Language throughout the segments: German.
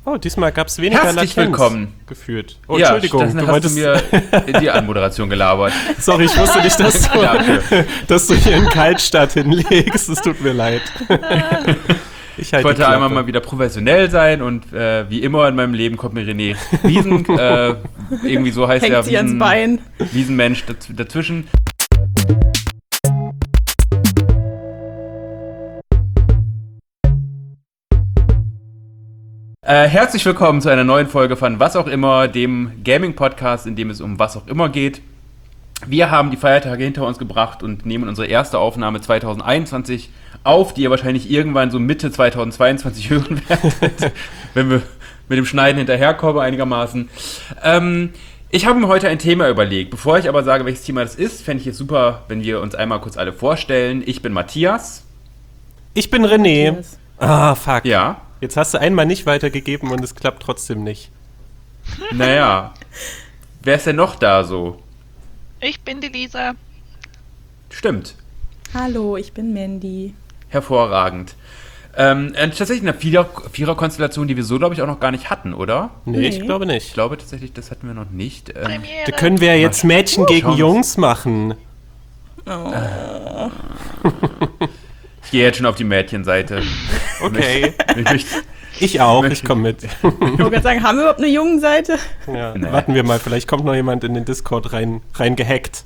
Oh, diesmal gab es weniger Herzlich Latenz willkommen. Gefühlt. Oh, Ja, Entschuldigung, du wolltest mir die Anmoderation gelabert. Sorry, ich wusste nicht, dass du hier einen Kaltstart hinlegst. Es tut mir leid. Ich wollte einmal mal wieder professionell sein und wie immer in meinem Leben kommt mir René Wiesen, irgendwie so heißt er, Wiesenmensch dazwischen. Herzlich willkommen zu einer neuen Folge von Was auch immer, dem Gaming-Podcast, in dem es um was auch immer geht. Wir haben die Feiertage hinter uns gebracht und nehmen unsere erste Aufnahme 2021 auf, die ihr wahrscheinlich irgendwann so Mitte 2022 hören werdet, wenn wir mit dem Schneiden hinterherkommen einigermaßen. Ich habe mir heute ein Thema überlegt. Bevor ich aber sage, welches Thema das ist, fände ich es super, wenn wir uns einmal kurz alle vorstellen. Ich bin Matthias. Ich bin René. Matthias. Ah, fuck. Ja. Jetzt hast du einmal nicht weitergegeben und es klappt trotzdem nicht. Naja. Wer ist denn noch da so? Ich bin die Lisa. Stimmt. Hallo, ich bin Mandy. Hervorragend. Tatsächlich eine Vierer-Konstellation, die wir so, glaube ich, auch noch gar nicht hatten, oder? Nee, ich glaube nicht. Ich glaube tatsächlich, das hatten wir noch nicht. Da können wir ja jetzt Mädchen gegen Jungs machen. Oh. Ich gehe jetzt schon auf die Mädchenseite. Okay. Ich auch, ich komme mit. Ich wollte gerade sagen, haben wir überhaupt eine Jungenseite? Ja, nee. Warten wir mal, vielleicht kommt noch jemand in den Discord rein gehackt.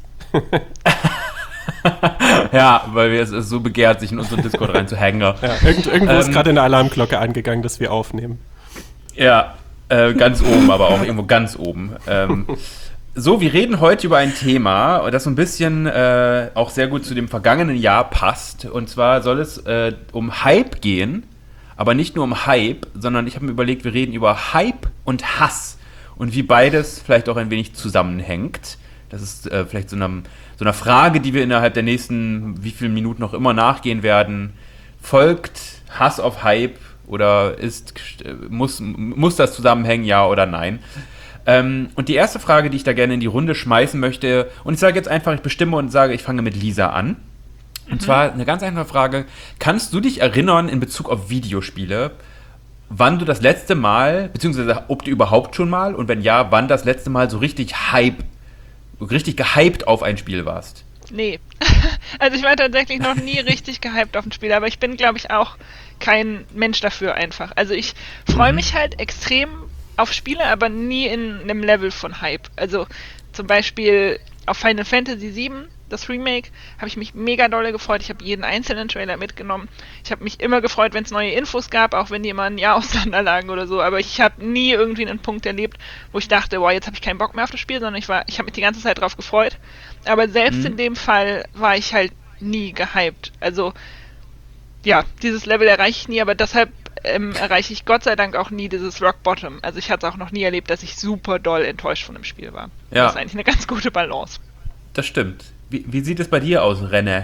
Ja, weil es ist so begehrt, sich in unseren Discord rein zu hacken. Ja, irgendwo ist gerade eine Alarmglocke angegangen, dass wir aufnehmen. Ja, ganz oben, aber auch irgendwo ganz oben. So, wir reden heute über ein Thema, das so ein bisschen auch sehr gut zu dem vergangenen Jahr passt. Und zwar soll es um Hype gehen, aber nicht nur um Hype, sondern ich habe mir überlegt, wir reden über Hype und Hass und wie beides vielleicht auch ein wenig zusammenhängt. Das ist vielleicht so einer Frage, die wir innerhalb der nächsten wie vielen Minuten noch immer nachgehen werden. Folgt Hass auf Hype oder muss das zusammenhängen, ja oder nein? Und die erste Frage, die ich da gerne in die Runde schmeißen möchte, und ich sage jetzt einfach, ich bestimme und sage, ich fange mit Lisa an. Und zwar eine ganz einfache Frage: Kannst du dich erinnern in Bezug auf Videospiele, wann du das letzte Mal, beziehungsweise ob du überhaupt schon mal, und wenn ja, wann das letzte Mal so richtig gehypt auf ein Spiel warst? Nee. Also ich war tatsächlich noch nie richtig gehypt auf ein Spiel, aber ich bin, glaube ich, auch kein Mensch dafür einfach. Also ich freue mich halt extrem auf Spiele, aber nie in einem Level von Hype. Also zum Beispiel auf Final Fantasy VII, das Remake, habe ich mich mega dolle gefreut. Ich habe jeden einzelnen Trailer mitgenommen. Ich habe mich immer gefreut, wenn es neue Infos gab, auch wenn die immer ein Jahr auseinanderlagen oder so. Aber ich habe nie irgendwie einen Punkt erlebt, wo ich dachte, wow, jetzt habe ich keinen Bock mehr auf das Spiel, sondern ich habe mich die ganze Zeit drauf gefreut. Aber selbst in dem Fall war ich halt nie gehypt. Also ja, dieses Level erreiche ich nie, aber deshalb erreiche ich Gott sei Dank auch nie dieses Rock Bottom. Also ich hatte es auch noch nie erlebt, dass ich super doll enttäuscht von dem Spiel war. Ja. Das ist eigentlich eine ganz gute Balance. Das stimmt. Wie sieht es bei dir aus, René?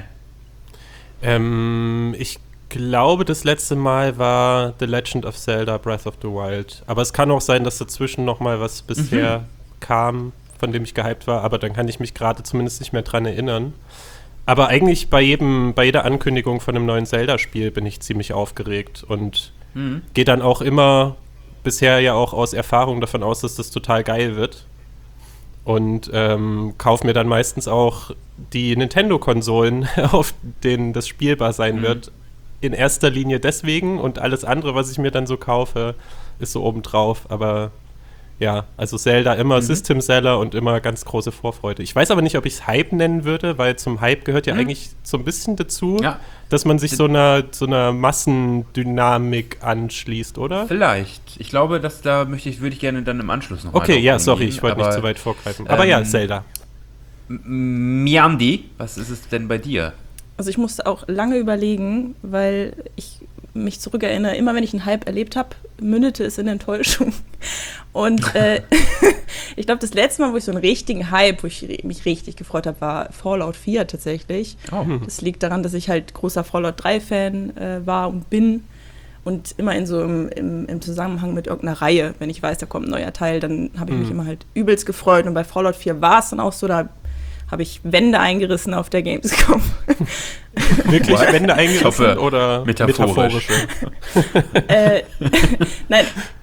Ich glaube, das letzte Mal war The Legend of Zelda Breath of the Wild. Aber es kann auch sein, dass dazwischen noch mal was bisher kam, von dem ich gehypt war. Aber dann kann ich mich gerade zumindest nicht mehr dran erinnern. Aber eigentlich bei jeder Ankündigung von einem neuen Zelda-Spiel bin ich ziemlich aufgeregt und gehe dann auch immer, bisher ja auch aus Erfahrung davon aus, dass das total geil wird. Und kaufe mir dann meistens auch die Nintendo-Konsolen, auf denen das spielbar sein wird. In erster Linie deswegen, und alles andere, was ich mir dann so kaufe, ist so obendrauf. Aber ja, also Zelda immer System-Seller und immer ganz große Vorfreude. Ich weiß aber nicht, ob ich es Hype nennen würde, weil zum Hype gehört ja eigentlich so ein bisschen dazu, dass man sich so einer Massendynamik anschließt, oder? Vielleicht. Ich glaube, würde ich gerne dann im Anschluss noch Okay, ja, sorry, ich wollte nicht zu weit vorgreifen. Aber ja, Zelda. Miandi, was ist es denn bei dir? Also ich musste auch lange überlegen, weil ich mich zurückerinnere, immer wenn ich einen Hype erlebt habe, mündete es in Enttäuschung. Und ich glaube, das letzte Mal, wo ich so einen richtigen Hype, wo ich mich richtig gefreut habe, war Fallout 4 tatsächlich. Oh. Das liegt daran, dass ich halt großer Fallout 3-Fan war und bin. Und immer im Zusammenhang mit irgendeiner Reihe, wenn ich weiß, da kommt ein neuer Teil, dann habe ich mich immer halt übelst gefreut. Und bei Fallout 4 war es dann auch so, da habe ich Wände eingerissen auf der Gamescom. Wirklich Wände eingerissen hoffe, oder metaphorisch? Nein,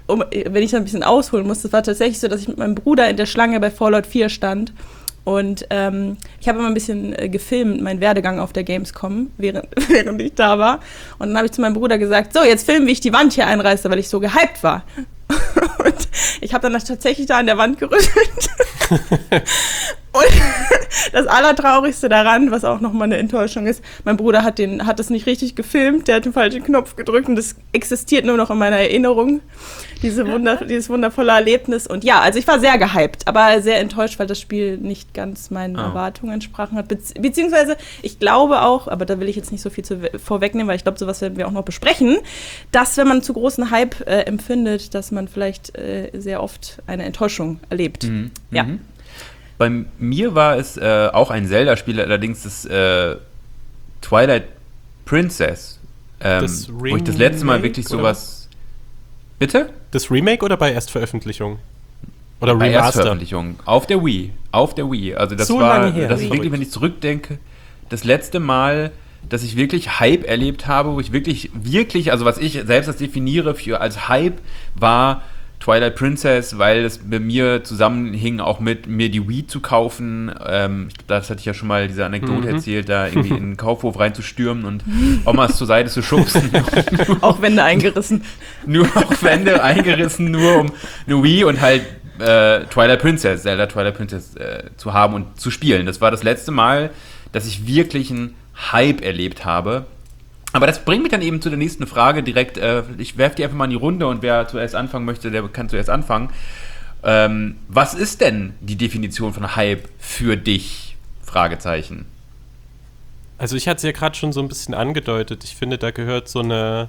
wenn ich da ein bisschen ausholen muss, das war tatsächlich so, dass ich mit meinem Bruder in der Schlange bei Fallout 4 stand. Und ich habe immer ein bisschen gefilmt, meinen Werdegang auf der Gamescom, während ich da war. Und dann habe ich zu meinem Bruder gesagt, so, jetzt filmen, wie ich die Wand hier einreiße, weil ich so gehypt war. Und ich habe dann tatsächlich da an der Wand gerüttelt. Und das Allertraurigste daran, was auch nochmal eine Enttäuschung ist, mein Bruder hat das nicht richtig gefilmt, der hat den falschen Knopf gedrückt und das existiert nur noch in meiner Erinnerung, dieses wundervolle Erlebnis. Und ja, also ich war sehr gehypt, aber sehr enttäuscht, weil das Spiel nicht ganz meinen Erwartungen entsprochen hat. Beziehungsweise, ich glaube auch, aber da will ich jetzt nicht so viel vorwegnehmen, weil ich glaube, sowas werden wir auch noch besprechen, dass, wenn man zu großen Hype empfindet, dass man vielleicht sehr oft eine Enttäuschung erlebt. Ja. Bei mir war es auch ein Zelda-Spiel, allerdings das Twilight Princess, wo ich das letzte Mal wirklich sowas... Bitte? Das Remake oder bei Erstveröffentlichung? Oder bei Remaster? Erstveröffentlichung. Auf der Wii. Also das so war, lange her. das ist wirklich, wenn ich zurückdenke, das letzte Mal, dass ich wirklich Hype erlebt habe, wo ich wirklich, also was ich selbst als definiere als Hype, war Twilight Princess, weil es bei mir zusammenhing, auch mit mir die Wii zu kaufen. Ich glaube, das hatte ich ja schon mal diese Anekdote erzählt, da irgendwie in den Kaufhof reinzustürmen und Omas zur Seite zu schubsen. Auch Wände eingerissen. Nur um eine Wii und halt Zelda Twilight Princess zu haben und zu spielen. Das war das letzte Mal, dass ich wirklich einen Hype erlebt habe. Aber das bringt mich dann eben zu der nächsten Frage direkt. Ich werfe die einfach mal in die Runde und wer zuerst anfangen möchte, der kann zuerst anfangen. Was ist denn die Definition von Hype für dich? Fragezeichen. Also ich hatte es ja gerade schon so ein bisschen angedeutet. Ich finde, da gehört so eine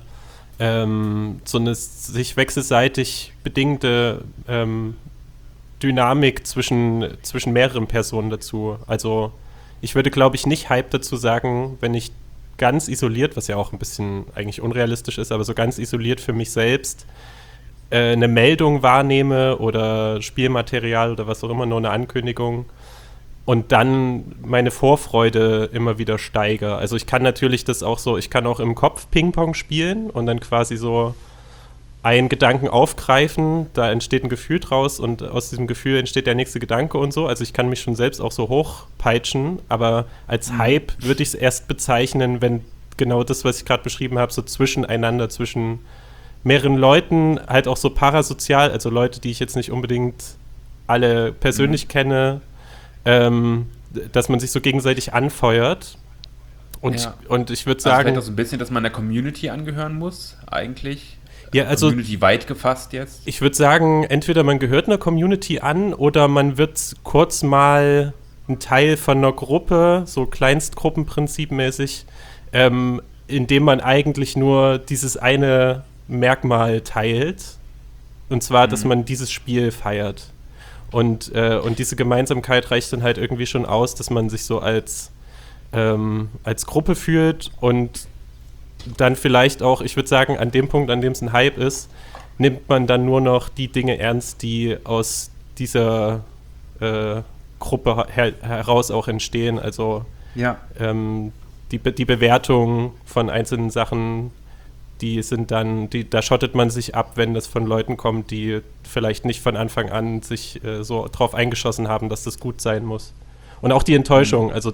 sich wechselseitig bedingte Dynamik zwischen mehreren Personen dazu. Also ich würde, glaube ich, nicht Hype dazu sagen, wenn ich ganz isoliert, was ja auch ein bisschen eigentlich unrealistisch ist, aber so ganz isoliert für mich selbst eine Meldung wahrnehme oder Spielmaterial oder was auch immer, nur eine Ankündigung und dann meine Vorfreude immer wieder steigere. Also ich kann natürlich das auch so, ich kann auch im Kopf Ping-Pong spielen und dann quasi so einen Gedanken aufgreifen, da entsteht ein Gefühl draus und aus diesem Gefühl entsteht der nächste Gedanke und so. Also ich kann mich schon selbst auch so hochpeitschen, aber als Hype würde ich es erst bezeichnen, wenn genau das, was ich gerade beschrieben habe, so zwischen mehreren Leuten, halt auch so parasozial, also Leute, die ich jetzt nicht unbedingt alle persönlich kenne, dass man sich so gegenseitig anfeuert. Und ich würde sagen... Also vielleicht auch so ein bisschen, dass man der Community angehören muss, eigentlich. Ja, also Community weit gefasst jetzt? Ich würde sagen, entweder man gehört einer Community an oder man wird kurz mal ein Teil von einer Gruppe, so Kleinstgruppenprinzipmäßig, indem man eigentlich nur dieses eine Merkmal teilt. Und zwar, dass man dieses Spiel feiert. Und diese Gemeinsamkeit reicht dann halt irgendwie schon aus, dass man sich so als Gruppe fühlt und dann vielleicht auch, ich würde sagen, an dem Punkt, an dem es ein Hype ist, nimmt man dann nur noch die Dinge ernst, die aus dieser Gruppe heraus auch entstehen. Also die Bewertung von einzelnen Sachen, da schottet man sich ab, wenn das von Leuten kommt, die vielleicht nicht von Anfang an sich so drauf eingeschossen haben, dass das gut sein muss. Und auch die Enttäuschung, also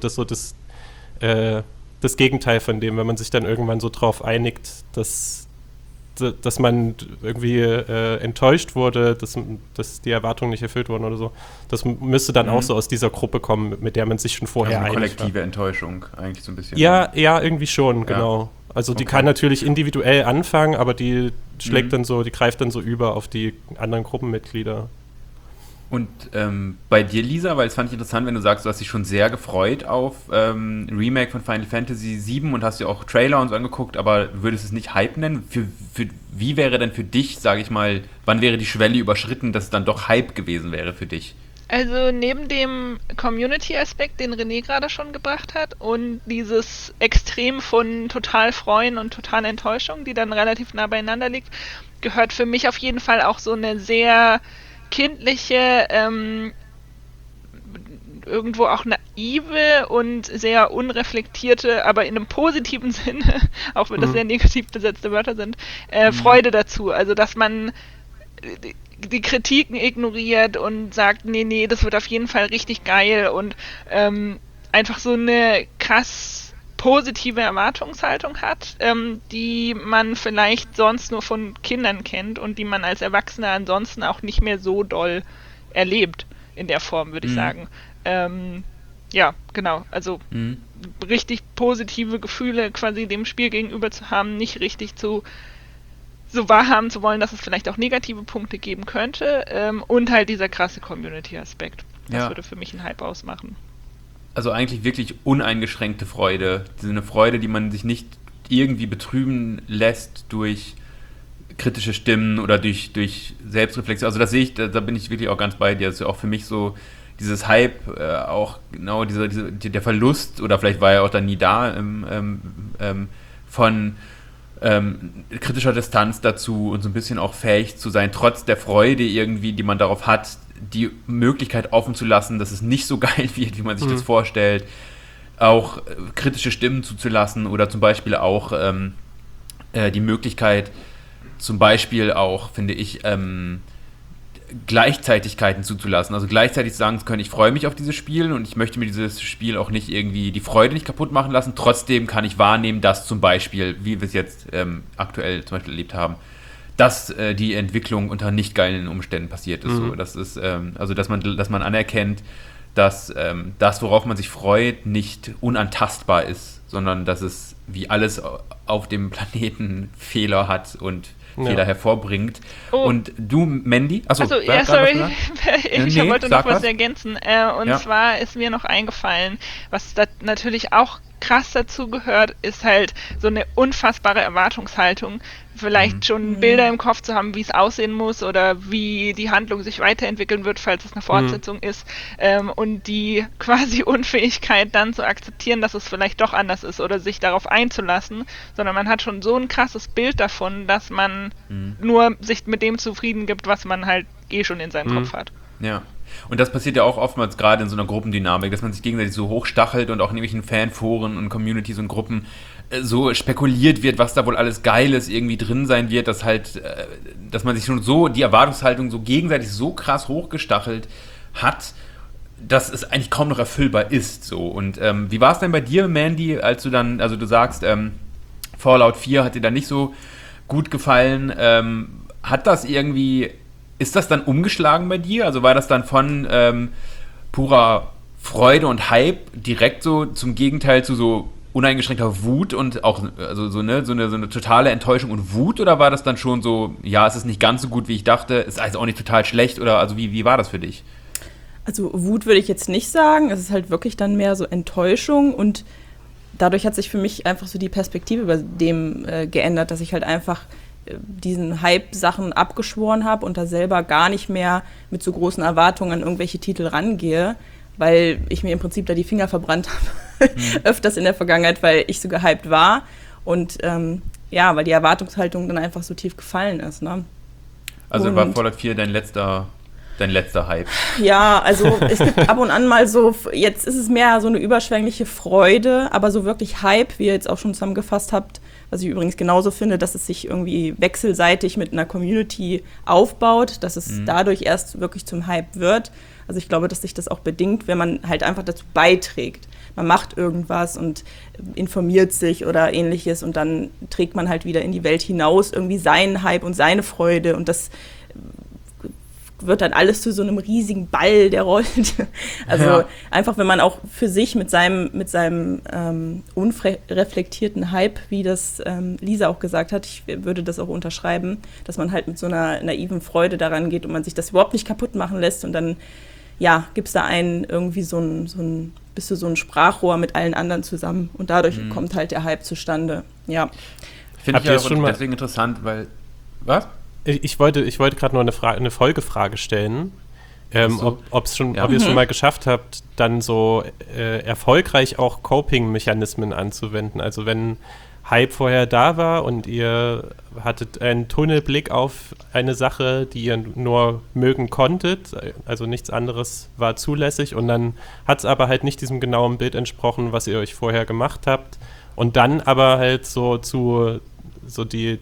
das Gegenteil von dem, wenn man sich dann irgendwann so drauf einigt, dass man irgendwie enttäuscht wurde, dass die Erwartungen nicht erfüllt wurden oder so. Das müsste dann auch so aus dieser Gruppe kommen, mit der man sich schon vorher also eine einig war. Kollektive Enttäuschung eigentlich so ein bisschen. Ja, irgendwie schon, genau. Also die kann natürlich individuell anfangen, aber die schlägt dann so, die greift dann so über auf die anderen Gruppenmitglieder. Und bei dir, Lisa, weil es fand ich interessant, wenn du sagst, du hast dich schon sehr gefreut auf Remake von Final Fantasy VII und hast dir auch Trailer und so angeguckt, aber würdest es nicht Hype nennen? Wie wäre denn für dich, sage ich mal, wann wäre die Schwelle überschritten, dass es dann doch Hype gewesen wäre für dich? Also neben dem Community-Aspekt, den René gerade schon gebracht hat und dieses Extrem von total Freuen und total Enttäuschung, die dann relativ nah beieinander liegt, gehört für mich auf jeden Fall auch so eine sehr kindliche, irgendwo auch naive und sehr unreflektierte, aber in einem positiven Sinne, auch wenn das sehr negativ besetzte Wörter sind, Freude dazu. Also dass man die Kritiken ignoriert und sagt, nee, das wird auf jeden Fall richtig geil und einfach so eine krass positive Erwartungshaltung hat, die man vielleicht sonst nur von Kindern kennt und die man als Erwachsener ansonsten auch nicht mehr so doll erlebt in der Form, würde ich sagen. Ja, genau, also richtig positive Gefühle quasi dem Spiel gegenüber zu haben, nicht richtig so wahrhaben zu wollen, dass es vielleicht auch negative Punkte geben könnte und halt dieser krasse Community-Aspekt. Das würde für mich einen Hype ausmachen. Also eigentlich wirklich uneingeschränkte Freude. Eine Freude, die man sich nicht irgendwie betrüben lässt durch kritische Stimmen oder durch Selbstreflexion. Also das sehe ich, da bin ich wirklich auch ganz bei dir. Das ist ja auch für mich so dieses Hype, auch genau der Verlust, oder vielleicht war er auch dann nie da, von kritischer Distanz dazu und so ein bisschen auch fähig zu sein, trotz der Freude irgendwie, die man darauf hat, die Möglichkeit offen zu lassen, dass es nicht so geil wird, wie man sich das vorstellt, auch kritische Stimmen zuzulassen oder zum Beispiel auch die Möglichkeit, zum Beispiel auch, finde ich, Gleichzeitigkeiten zuzulassen. Also gleichzeitig sagen zu können, ich freue mich auf dieses Spiel und ich möchte mir dieses Spiel auch nicht irgendwie die Freude nicht kaputt machen lassen. Trotzdem kann ich wahrnehmen, dass zum Beispiel, wie wir es jetzt aktuell zum Beispiel erlebt haben, dass die Entwicklung unter nicht geilen Umständen passiert ist. So, das ist also dass man anerkennt, dass das, worauf man sich freut, nicht unantastbar ist, sondern dass es wie alles auf dem Planeten Fehler hat und Fehler hervorbringt. Oh. Und du, Mandy? Achso, ja, sorry. Ich wollte noch was ergänzen. Zwar ist mir noch eingefallen, was da natürlich auch krass dazu gehört, ist halt so eine unfassbare Erwartungshaltung, vielleicht schon Bilder im Kopf zu haben, wie es aussehen muss oder wie die Handlung sich weiterentwickeln wird, falls es eine Fortsetzung ist, und die quasi Unfähigkeit dann zu akzeptieren, dass es vielleicht doch anders ist oder sich darauf einzulassen, sondern man hat schon so ein krasses Bild davon, dass man nur sich mit dem zufrieden gibt, was man halt schon in seinem Kopf hat. Ja. Und das passiert ja auch oftmals gerade in so einer Gruppendynamik, dass man sich gegenseitig so hochstachelt und auch in irgendwelchen Fanforen und Communities und Gruppen so spekuliert wird, was da wohl alles Geiles irgendwie drin sein wird, dass man sich schon so, die Erwartungshaltung so gegenseitig so krass hochgestachelt hat, dass es eigentlich kaum noch erfüllbar ist. So. Und wie war es denn bei dir, Mandy, als du dann, also du sagst, Fallout 4 hat dir dann nicht so gut gefallen, ist das dann umgeschlagen bei dir? Also war das dann von purer Freude und Hype direkt so zum Gegenteil zu so uneingeschränkter Wut und auch so eine totale Enttäuschung und Wut? Oder war das dann schon so, ja, es ist nicht ganz so gut, wie ich dachte, ist also auch nicht total schlecht? Oder also wie war das für dich? Also Wut würde ich jetzt nicht sagen. Es ist halt wirklich dann mehr so Enttäuschung und dadurch hat sich für mich einfach so die Perspektive über dem geändert, dass ich halt einfach diesen Hype-Sachen abgeschworen habe und da selber gar nicht mehr mit so großen Erwartungen an irgendwelche Titel rangehe, weil ich mir im Prinzip da die Finger verbrannt habe, öfters in der Vergangenheit, weil ich so gehypt war und weil die Erwartungshaltung dann einfach so tief gefallen ist. Ne? Also war Fallout 4 dein letzter Hype? Ja, also es gibt ab und an mal so, jetzt ist es mehr so eine überschwängliche Freude, aber so wirklich Hype, wie ihr jetzt auch schon zusammengefasst habt, was ich übrigens genauso finde, dass es sich irgendwie wechselseitig mit einer Community aufbaut, dass es dadurch erst wirklich zum Hype wird. Also ich glaube, dass sich das auch bedingt, wenn man halt einfach dazu beiträgt. Man macht irgendwas und informiert sich oder ähnliches und dann trägt man halt wieder in die Welt hinaus irgendwie seinen Hype und seine Freude und das wird dann alles zu so einem riesigen Ball, der rollt. Also einfach, wenn man auch für sich mit seinem unreflektierten Hype, wie das Lisa auch gesagt hat, ich würde das auch unterschreiben, dass man halt mit so einer naiven Freude daran geht und man sich das überhaupt nicht kaputt machen lässt und dann, gibt's da irgendwie bist du so ein Sprachrohr mit allen anderen zusammen und dadurch kommt halt der Hype zustande. Ja. Finde ich ja schon deswegen interessant, weil, was? Ich wollte gerade nur eine Folgefrage stellen, ob ihr es schon mal geschafft habt, dann so erfolgreich auch Coping-Mechanismen anzuwenden. Also wenn Hype vorher da war und ihr hattet einen Tunnelblick auf eine Sache, die ihr nur mögen konntet, also nichts anderes war zulässig und dann hat es aber halt nicht diesem genauen Bild entsprochen, was ihr euch vorher gemacht habt und dann aber halt die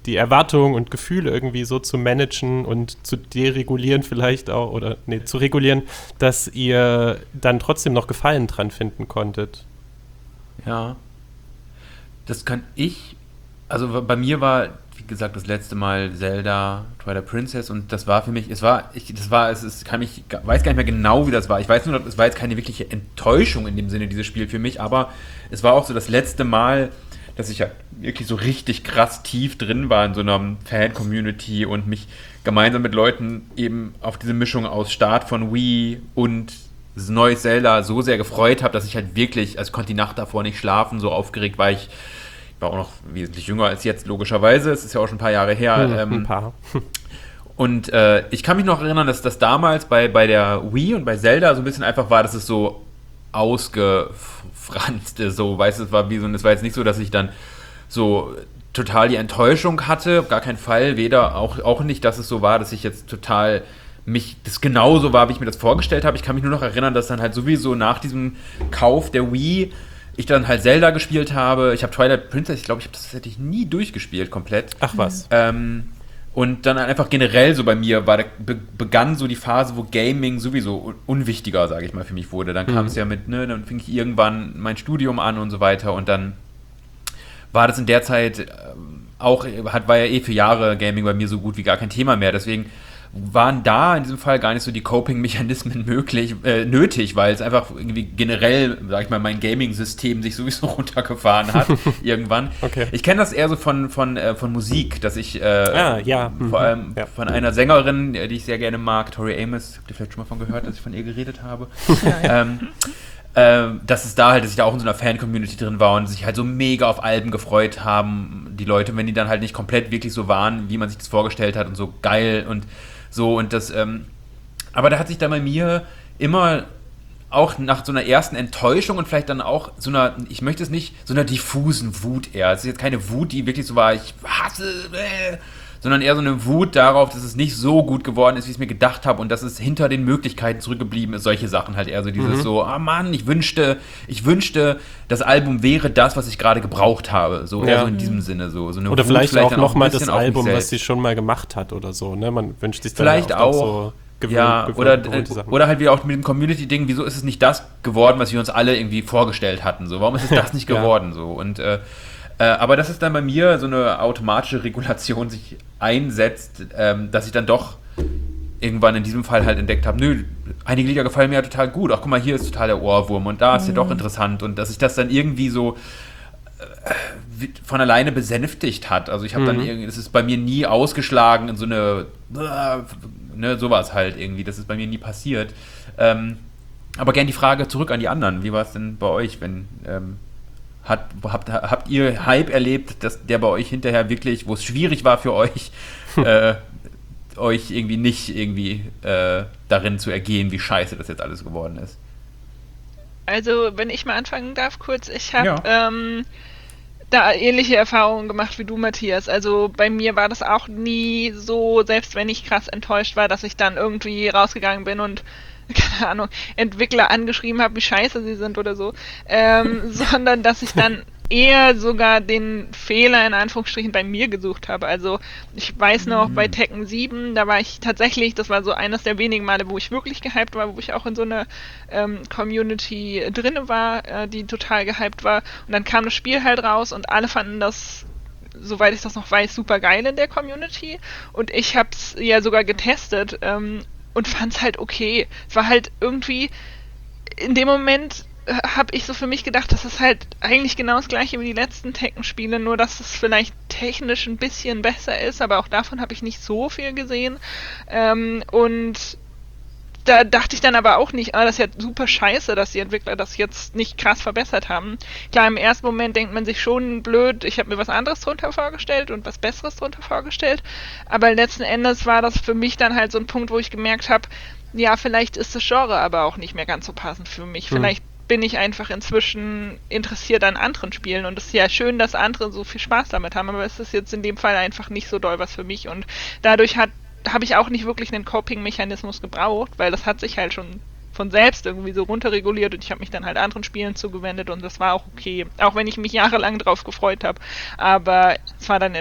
die Erwartungen und Gefühle irgendwie so zu managen und zu deregulieren vielleicht auch, zu regulieren, dass ihr dann trotzdem noch Gefallen dran finden konntet. Ja. Das kann also bei mir war, wie gesagt, das letzte Mal Zelda Twilight Princess und das war für mich, weiß gar nicht mehr genau, wie das war. Ich weiß nur, es war jetzt keine wirkliche Enttäuschung in dem Sinne, dieses Spiel für mich, aber es war auch so das letzte Mal, dass ich ja wirklich so richtig krass tief drin war in so einer Fan-Community und mich gemeinsam mit Leuten eben auf diese Mischung aus Start von Wii und das neue Zelda so sehr gefreut habe, dass ich halt wirklich, also ich konnte die Nacht davor nicht schlafen, so aufgeregt war ich. War auch noch wesentlich jünger als jetzt, logischerweise. Es ist ja auch schon ein paar Jahre her. Ein paar. Und ich kann mich noch erinnern, dass das damals bei der Wii und bei Zelda so ein bisschen einfach war, dass es so ausgefranste, so, weißt du, es war jetzt nicht so, dass ich dann so total die Enttäuschung hatte, auf gar keinen Fall, weder auch nicht, dass es so war, dass ich jetzt total das genauso war, wie ich mir das vorgestellt habe. Ich kann mich nur noch erinnern, dass dann halt sowieso nach diesem Kauf der Wii ich dann halt Zelda gespielt habe. Ich habe Twilight Princess, ich glaube, das hätte ich nie durchgespielt komplett. Ach was. Und dann einfach generell so bei mir begann so die Phase, wo Gaming sowieso unwichtiger, sage ich mal, für mich wurde. Dann kam es ja dann fing ich irgendwann mein Studium an und so weiter und dann war das in der Zeit war ja für Jahre Gaming bei mir so gut wie gar kein Thema mehr. Deswegen waren da in diesem Fall gar nicht so die Coping-Mechanismen nötig, weil es einfach irgendwie generell, sag ich mal, mein Gaming-System sich sowieso runtergefahren hat irgendwann. Okay. Ich kenne das eher so von Musik, dass ich vor allem Ja. von einer Sängerin, die ich sehr gerne mag, Tori Amos, habt ihr vielleicht schon mal von gehört, dass ich von ihr geredet habe? Dass ich da auch in so einer Fan-Community drin war und sich halt so mega auf Alben gefreut haben, die Leute, wenn die dann halt nicht komplett wirklich so waren, wie man sich das vorgestellt hat und so geil und so und das, aber da hat sich dann bei mir immer auch nach so einer ersten Enttäuschung und vielleicht dann auch so einer, ich möchte es nicht, so einer diffusen Wut eher. Es ist jetzt keine Wut, die wirklich so war, ich hasse, sondern eher so eine Wut darauf, dass es nicht so gut geworden ist, wie ich es mir gedacht habe und dass es hinter den Möglichkeiten zurückgeblieben ist. Solche Sachen halt eher so dieses so, Mann, ich wünschte, das Album wäre das, was ich gerade gebraucht habe. So eher so in diesem Sinne. So eine oder Wut vielleicht auch dann nochmal ein das bisschen auf mich Album, was selbst. sie schon mal gemacht hat oder so. Ne? Man wünscht sich dann Vielleicht auch auch. so Oder halt wieder auch mit dem Community-Ding, wieso ist es nicht das geworden, was wir uns alle irgendwie vorgestellt hatten? So, warum ist es das nicht geworden? So, und aber dass es dann bei mir so eine automatische Regulation sich einsetzt, dass ich dann doch irgendwann in diesem Fall halt entdeckt habe, einige Lieder gefallen mir ja total gut, ach guck mal, hier ist total der Ohrwurm und da ist ja doch interessant und dass sich das dann irgendwie so von alleine besänftigt hat. Also ich habe dann irgendwie, es ist bei mir nie ausgeschlagen in so eine sowas halt irgendwie, das ist bei mir nie passiert. Aber gern die Frage zurück an die anderen, wie war es denn bei euch, wenn habt ihr Hype erlebt, dass der bei euch hinterher wirklich, wo es schwierig war für euch, euch irgendwie nicht darin zu ergehen, wie scheiße das jetzt alles geworden ist? Also, wenn ich mal anfangen darf kurz, ich habe da ähnliche Erfahrungen gemacht wie du, Matthias. Also bei mir war das auch nie so, selbst wenn ich krass enttäuscht war, dass ich dann irgendwie rausgegangen bin und keine Ahnung, Entwickler angeschrieben habe, wie scheiße sie sind oder so, sondern dass ich dann eher sogar den Fehler in Anführungsstrichen bei mir gesucht habe. Also ich weiß noch, bei Tekken 7, da war ich tatsächlich, das war so eines der wenigen Male, wo ich wirklich gehypt war, wo ich auch in so einer Community drinne war, die total gehypt war. Und dann kam das Spiel halt raus und alle fanden das, soweit ich das noch weiß, super geil in der Community. Und ich habe es ja sogar getestet und fand es halt okay. Es war halt irgendwie, in dem Moment habe ich so für mich gedacht, das ist halt eigentlich genau das gleiche wie die letzten Tekken-Spiele, nur dass es vielleicht technisch ein bisschen besser ist, aber auch davon habe ich nicht so viel gesehen. Und da dachte ich dann aber auch nicht, das ist ja super scheiße, dass die Entwickler das jetzt nicht krass verbessert haben. Klar, im ersten Moment denkt man sich schon blöd, ich habe mir was anderes drunter vorgestellt und was Besseres drunter vorgestellt, aber letzten Endes war das für mich dann halt so ein Punkt, wo ich gemerkt habe, ja, vielleicht ist das Genre aber auch nicht mehr ganz so passend für mich. Vielleicht bin ich einfach inzwischen interessiert an anderen Spielen und es ist ja schön, dass andere so viel Spaß damit haben, aber es ist jetzt in dem Fall einfach nicht so doll was für mich und dadurch habe ich auch nicht wirklich einen Coping-Mechanismus gebraucht, weil das hat sich halt schon von selbst irgendwie so runterreguliert und ich habe mich dann halt anderen Spielen zugewendet und das war auch okay, auch wenn ich mich jahrelang drauf gefreut habe, aber es war dann im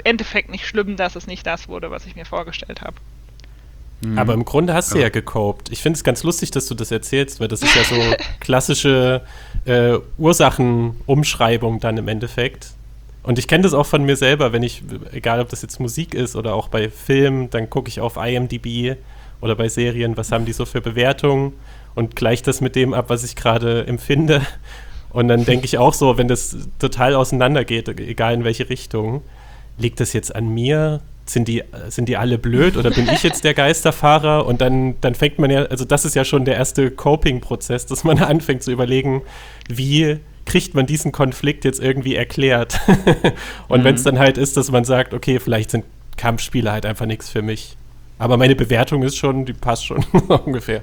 Endeffekt nicht schlimm, dass es nicht das wurde, was ich mir vorgestellt habe. Aber im Grunde hast du ja gekoped. Ich finde es ganz lustig, dass du das erzählst, weil das ist ja so klassische Ursachenumschreibung dann im Endeffekt. Und ich kenne das auch von mir selber, wenn ich, egal ob das jetzt Musik ist oder auch bei Filmen, dann gucke ich auf IMDb oder bei Serien, was haben die so für Bewertungen und gleiche das mit dem ab, was ich gerade empfinde. Und dann denke ich auch so, wenn das total auseinandergeht, egal in welche Richtung, liegt das jetzt an mir? Sind die alle blöd oder bin ich jetzt der Geisterfahrer? Und dann fängt man ja, also das ist ja schon der erste Coping-Prozess, dass man anfängt zu überlegen, wie kriegt man diesen Konflikt jetzt irgendwie erklärt? Und wenn es dann halt ist, dass man sagt, okay, vielleicht sind Kampfspiele halt einfach nichts für mich. Aber meine Bewertung ist schon, die passt schon ungefähr.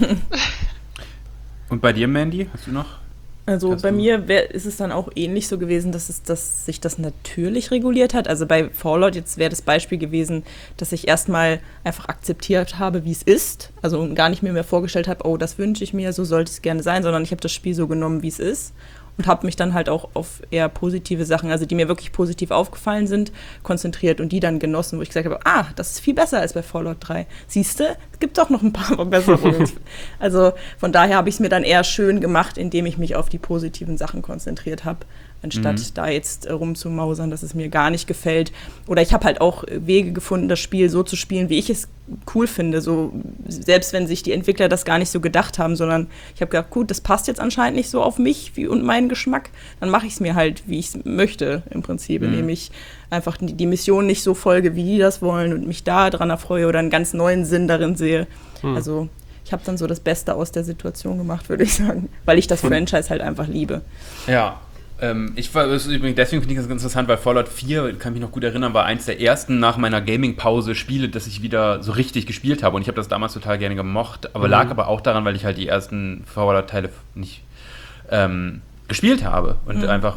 Und bei dir, Mandy, hast du noch? Also bei mir ist es dann auch ähnlich so gewesen, dass sich das natürlich reguliert hat. Also bei Fallout jetzt wäre das Beispiel gewesen, dass ich erstmal einfach akzeptiert habe, wie es ist. Also gar nicht mehr vorgestellt habe, oh, das wünsche ich mir, so sollte es gerne sein, sondern ich habe das Spiel so genommen, wie es ist. Und habe mich dann halt auch auf eher positive Sachen, also die mir wirklich positiv aufgefallen sind, konzentriert und die dann genossen, wo ich gesagt habe, das ist viel besser als bei Fallout 3. Siehste, es gibt doch noch ein paar Verbesserungen. Also von daher habe ich es mir dann eher schön gemacht, indem ich mich auf die positiven Sachen konzentriert habe, anstatt da jetzt rumzumausern, dass es mir gar nicht gefällt. Oder ich habe halt auch Wege gefunden, das Spiel so zu spielen, wie ich es cool finde. So, selbst wenn sich die Entwickler das gar nicht so gedacht haben, sondern ich habe gedacht, gut, das passt jetzt anscheinend nicht so auf mich und meinen Geschmack, dann mache ich es mir halt, wie ich es möchte im Prinzip, indem ich einfach die Mission nicht so folge, wie die das wollen und mich da dran erfreue oder einen ganz neuen Sinn darin sehe. Also ich habe dann so das Beste aus der Situation gemacht, würde ich sagen, weil ich das Franchise halt einfach liebe. Ja. Deswegen finde ich das ganz interessant, weil Fallout 4, kann mich noch gut erinnern, war eins der ersten nach meiner Gaming-Pause Spiele, das ich wieder so richtig gespielt habe. Und ich habe das damals total gerne gemocht, aber lag aber auch daran, weil ich halt die ersten Fallout-Teile nicht gespielt habe und einfach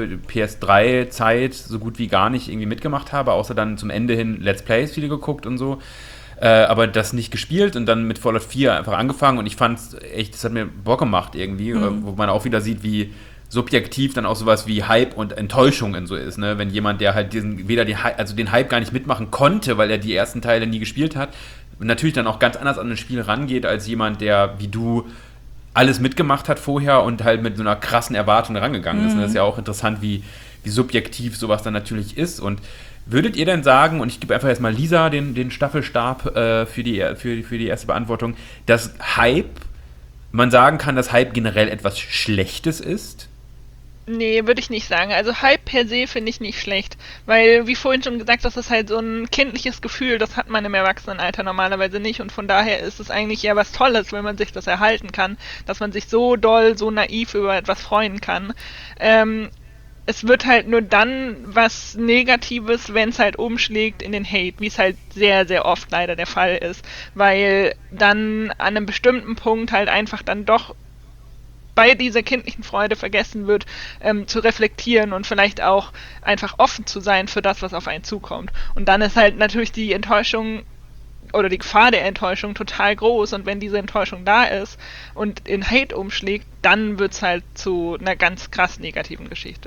PS3-Zeit so gut wie gar nicht irgendwie mitgemacht habe, außer dann zum Ende hin Let's Plays viele geguckt und so. Aber das nicht gespielt und dann mit Fallout 4 einfach angefangen und ich fand es echt, das hat mir Bock gemacht irgendwie, wo man auch wieder sieht, wie subjektiv dann auch sowas wie Hype und Enttäuschung in so ist, ne? Wenn jemand, der halt den Hype gar nicht mitmachen konnte, weil er die ersten Teile nie gespielt hat, natürlich dann auch ganz anders an ein Spiel rangeht, als jemand, der, wie du, alles mitgemacht hat vorher und halt mit so einer krassen Erwartung rangegangen ist. Und das ist ja auch interessant, wie subjektiv sowas dann natürlich ist. Und würdet ihr denn sagen, und ich gebe einfach jetzt mal Lisa den Staffelstab für die erste Beantwortung, dass man sagen kann, dass Hype generell etwas Schlechtes ist? Nee, würde ich nicht sagen. Also Hype per se finde ich nicht schlecht, weil, wie vorhin schon gesagt, das ist halt so ein kindliches Gefühl, das hat man im Erwachsenenalter normalerweise nicht und von daher ist es eigentlich ja was Tolles, wenn man sich das erhalten kann, dass man sich so doll, so naiv über etwas freuen kann. Es wird halt nur dann was Negatives, wenn es halt umschlägt in den Hate, wie es halt sehr, sehr oft leider der Fall ist, weil dann an einem bestimmten Punkt halt einfach dann doch bei dieser kindlichen Freude vergessen wird, zu reflektieren und vielleicht auch einfach offen zu sein für das, was auf einen zukommt. Und dann ist halt natürlich die Enttäuschung oder die Gefahr der Enttäuschung total groß und wenn diese Enttäuschung da ist und in Hate umschlägt, dann wird es halt zu einer ganz krass negativen Geschichte.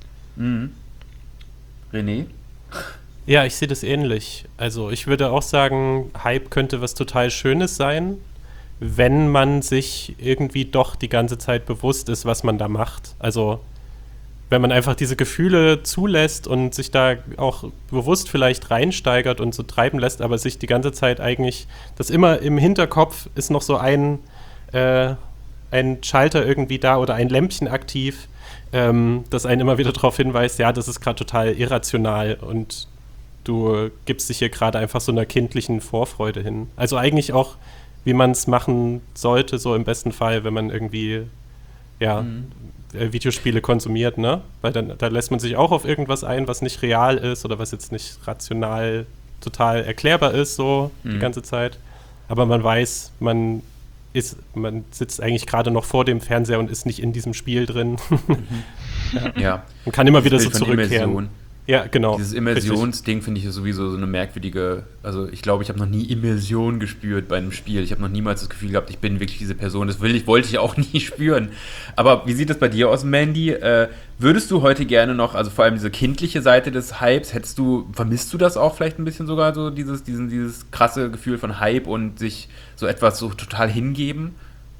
René? Ja, ich sehe das ähnlich. Also ich würde auch sagen, Hype könnte was total Schönes sein, wenn man sich irgendwie doch die ganze Zeit bewusst ist, was man da macht. Also wenn man einfach diese Gefühle zulässt und sich da auch bewusst vielleicht reinsteigert und so treiben lässt, aber sich die ganze Zeit eigentlich, das immer im Hinterkopf ist noch so ein Schalter irgendwie da oder ein Lämpchen aktiv, das einen immer wieder darauf hinweist, ja, das ist gerade total irrational und du gibst dich hier gerade einfach so einer kindlichen Vorfreude hin. Also eigentlich auch, wie man es machen sollte, so im besten Fall, wenn man irgendwie Videospiele konsumiert, ne? Weil da lässt man sich auch auf irgendwas ein, was nicht real ist oder was jetzt nicht rational total erklärbar ist, so die ganze Zeit. Aber man weiß, man sitzt eigentlich gerade noch vor dem Fernseher und ist nicht in diesem Spiel drin. Ja. Man kann immer das wieder so Bild von zurückkehren. Immersion. Ja, genau. Dieses Immersionsding finde ich sowieso so eine merkwürdige, also ich glaube, ich habe noch nie Immersion gespürt bei einem Spiel. Ich habe noch niemals das Gefühl gehabt, ich bin wirklich diese Person. Das wollte ich auch nie spüren. Aber wie sieht das bei dir aus, Mandy? Würdest du heute gerne noch, also vor allem diese kindliche Seite des Hypes, vermisst du das auch vielleicht ein bisschen sogar, so dieses krasse Gefühl von Hype und sich so etwas so total hingeben?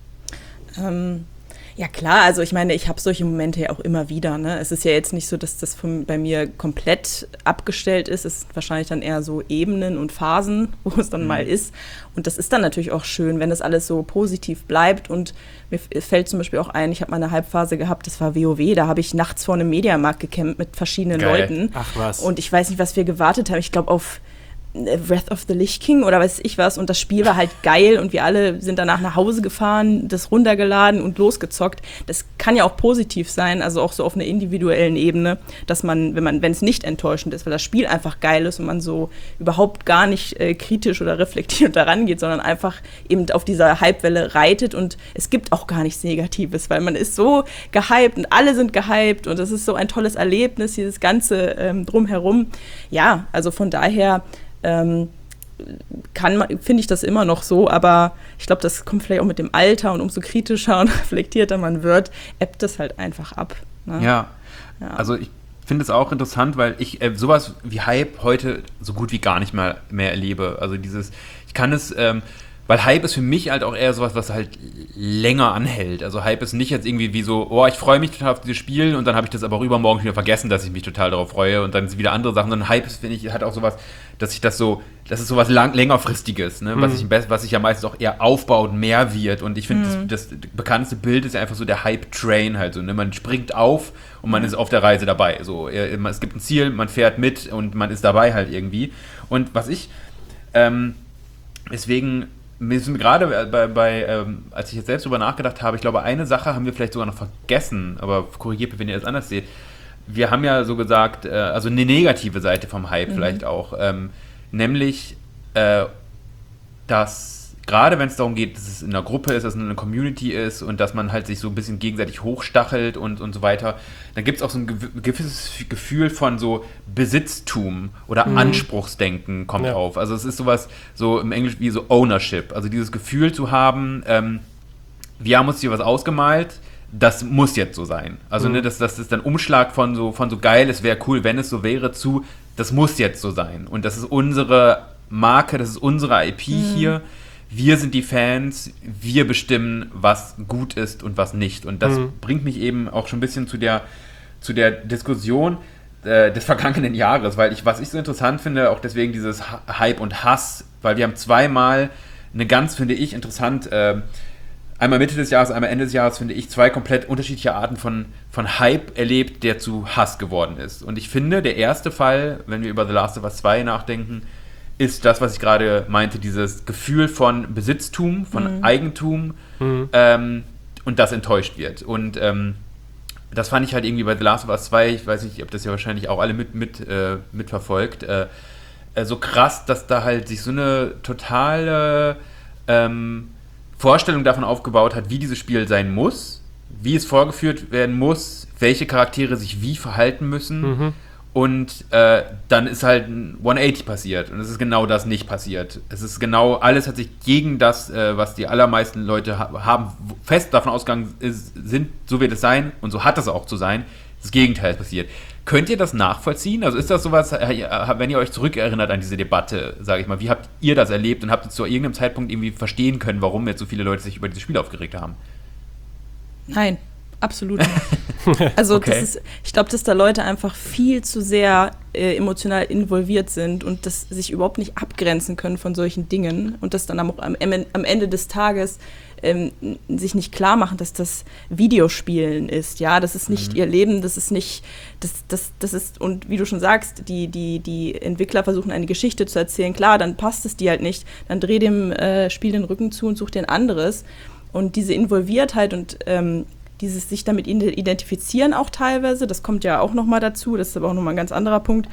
Ja klar, also ich meine, ich habe solche Momente ja auch immer wieder. Ne? Es ist ja jetzt nicht so, dass das bei mir komplett abgestellt ist. Es sind wahrscheinlich dann eher so Ebenen und Phasen, wo es dann mal ist. Und das ist dann natürlich auch schön, wenn das alles so positiv bleibt. Und mir fällt zum Beispiel auch ein, ich habe mal eine Halbphase gehabt, das war WoW, da habe ich nachts vor einem Mediamarkt gecampt mit verschiedenen Leuten. Ach was. Und ich weiß nicht, was wir gewartet haben. Ich glaube auf Wrath of the Lich King oder weiß ich was, und das Spiel war halt geil und wir alle sind danach nach Hause gefahren, das runtergeladen und losgezockt. Das kann ja auch positiv sein, also auch so auf einer individuellen Ebene, dass man, wenn es nicht enttäuschend ist, weil das Spiel einfach geil ist und man so überhaupt gar nicht kritisch oder reflektierend daran geht, sondern einfach eben auf dieser Hypewelle reitet, und es gibt auch gar nichts Negatives, weil man ist so gehypt und alle sind gehypt und es ist so ein tolles Erlebnis, dieses ganze Drumherum. Ja, also von daher finde ich das immer noch so, aber ich glaube, das kommt vielleicht auch mit dem Alter, und umso kritischer und reflektierter man wird, ebbt das halt einfach ab. Ne? Ja, also ich finde es auch interessant, weil ich sowas wie Hype heute so gut wie gar nicht mehr erlebe. Also ich kann es, weil Hype ist für mich halt auch eher sowas, was halt länger anhält. Also Hype ist nicht jetzt irgendwie wie so, oh, ich freue mich total auf dieses Spiel und dann habe ich das aber übermorgen wieder vergessen, dass ich mich total darauf freue und dann ist wieder andere Sachen. Sondern Hype ist, finde ich, hat auch sowas, das ist sowas längerfristiges, ne? Was sich ja meistens auch eher aufbaut, mehr wird. Und ich finde, das bekannteste Bild ist ja einfach so der Hype-Train halt so, ne? Man springt auf und man ist auf der Reise dabei. So, es gibt ein Ziel, man fährt mit und man ist dabei halt irgendwie. Und was ich, deswegen, mir sind gerade als ich jetzt selbst drüber nachgedacht habe, ich glaube, eine Sache haben wir vielleicht sogar noch vergessen, aber korrigiert mich, wenn ihr das anders seht. Wir haben ja so gesagt, also eine negative Seite vom Hype vielleicht auch, nämlich, dass gerade wenn es darum geht, dass es in einer Gruppe ist, dass es eine Community ist und dass man halt sich so ein bisschen gegenseitig hochstachelt und so weiter, dann gibt es auch so ein gewisses Gefühl von so Besitztum oder Anspruchsdenken kommt auf. Also es ist sowas, so im Englisch wie so Ownership, also dieses Gefühl zu haben, wir haben uns hier was ausgemalt, das muss jetzt so sein. Also ne, das ist dann Umschlag von so geil, es wäre cool, wenn es so wäre, zu das muss jetzt so sein. Und das ist unsere Marke, das ist unsere IP hier. Wir sind die Fans, wir bestimmen, was gut ist und was nicht. Und das bringt mich eben auch schon ein bisschen zu der Diskussion des vergangenen Jahres, weil was ich so interessant finde, auch deswegen dieses Hype und Hass, weil wir haben zweimal eine ganz, finde ich, interessant, einmal Mitte des Jahres, einmal Ende des Jahres, finde ich, zwei komplett unterschiedliche Arten von Hype erlebt, der zu Hass geworden ist. Und ich finde, der erste Fall, wenn wir über The Last of Us 2 nachdenken, ist das, was ich gerade meinte, dieses Gefühl von Besitztum, von Eigentum und das enttäuscht wird. Und das fand ich halt irgendwie bei The Last of Us 2, ich weiß nicht, ob das ja wahrscheinlich auch alle mitverfolgt, so krass, dass da halt sich so eine totale Vorstellung davon aufgebaut hat, wie dieses Spiel sein muss, wie es vorgeführt werden muss, welche Charaktere sich wie verhalten müssen. Und dann ist halt ein 180 passiert. Und es ist genau das nicht passiert. Es ist genau, alles hat sich gegen das, was die allermeisten Leute haben, fest davon ausgegangen sind, so wird es sein und so hat es auch zu sein. Das Gegenteil ist passiert. Könnt ihr das nachvollziehen? Also ist das sowas, wenn ihr euch zurückerinnert an diese Debatte, sage ich mal, wie habt ihr das erlebt und habt ihr zu irgendeinem Zeitpunkt irgendwie verstehen können, warum jetzt so viele Leute sich über dieses Spiel aufgeregt haben? Nein, absolut nicht. Also Okay. ich glaube, dass da Leute einfach viel zu sehr emotional involviert sind und das sich überhaupt nicht abgrenzen können von solchen Dingen und das dann auch am Ende des Tages sich nicht klar machen, dass das Videospielen ist, ja, das ist nicht ihr Leben, das ist nicht, das ist, und wie du schon sagst, die Entwickler versuchen eine Geschichte zu erzählen, klar, dann passt es dir halt nicht, dann dreh dem Spiel den Rücken zu und such dir ein anderes, und diese Involviertheit und dieses sich damit identifizieren auch teilweise, das kommt ja auch nochmal dazu, das ist aber auch nochmal ein ganz anderer Punkt.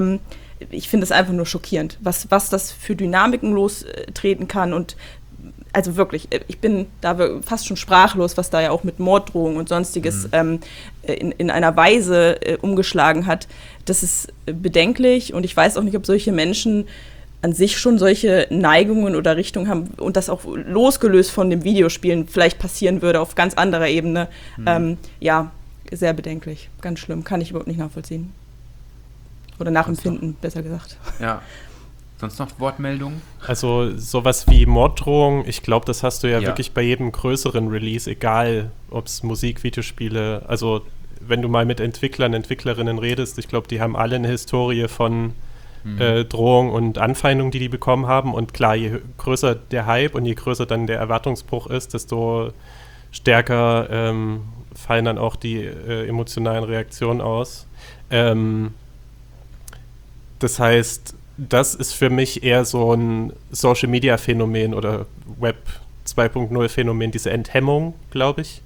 Ich finde es einfach nur schockierend, was das für Dynamiken lostreten kann, und also wirklich, ich bin da fast schon sprachlos, was da ja auch mit Morddrohungen und Sonstiges in einer Weise umgeschlagen hat. Das ist bedenklich und ich weiß auch nicht, ob solche Menschen an sich schon solche Neigungen oder Richtungen haben und das auch losgelöst von dem Videospielen vielleicht passieren würde auf ganz anderer Ebene. Ja, sehr bedenklich, ganz schlimm, kann ich überhaupt nicht nachvollziehen. Oder nachempfinden, besser gesagt. Ja. Sonst noch Wortmeldungen? Also sowas wie Morddrohung, ich glaube, das hast du ja wirklich bei jedem größeren Release, egal ob es Musik, Videospiele, also wenn du mal mit Entwicklern, Entwicklerinnen redest, ich glaube, die haben alle eine Historie von Drohung und Anfeindung, die bekommen haben. Und klar, je größer der Hype und je größer dann der Erwartungsbruch ist, desto stärker fallen dann auch die emotionalen Reaktionen aus. Das heißt, das ist für mich eher so ein Social-Media-Phänomen oder Web 2.0-Phänomen, diese Enthemmung, glaube ich.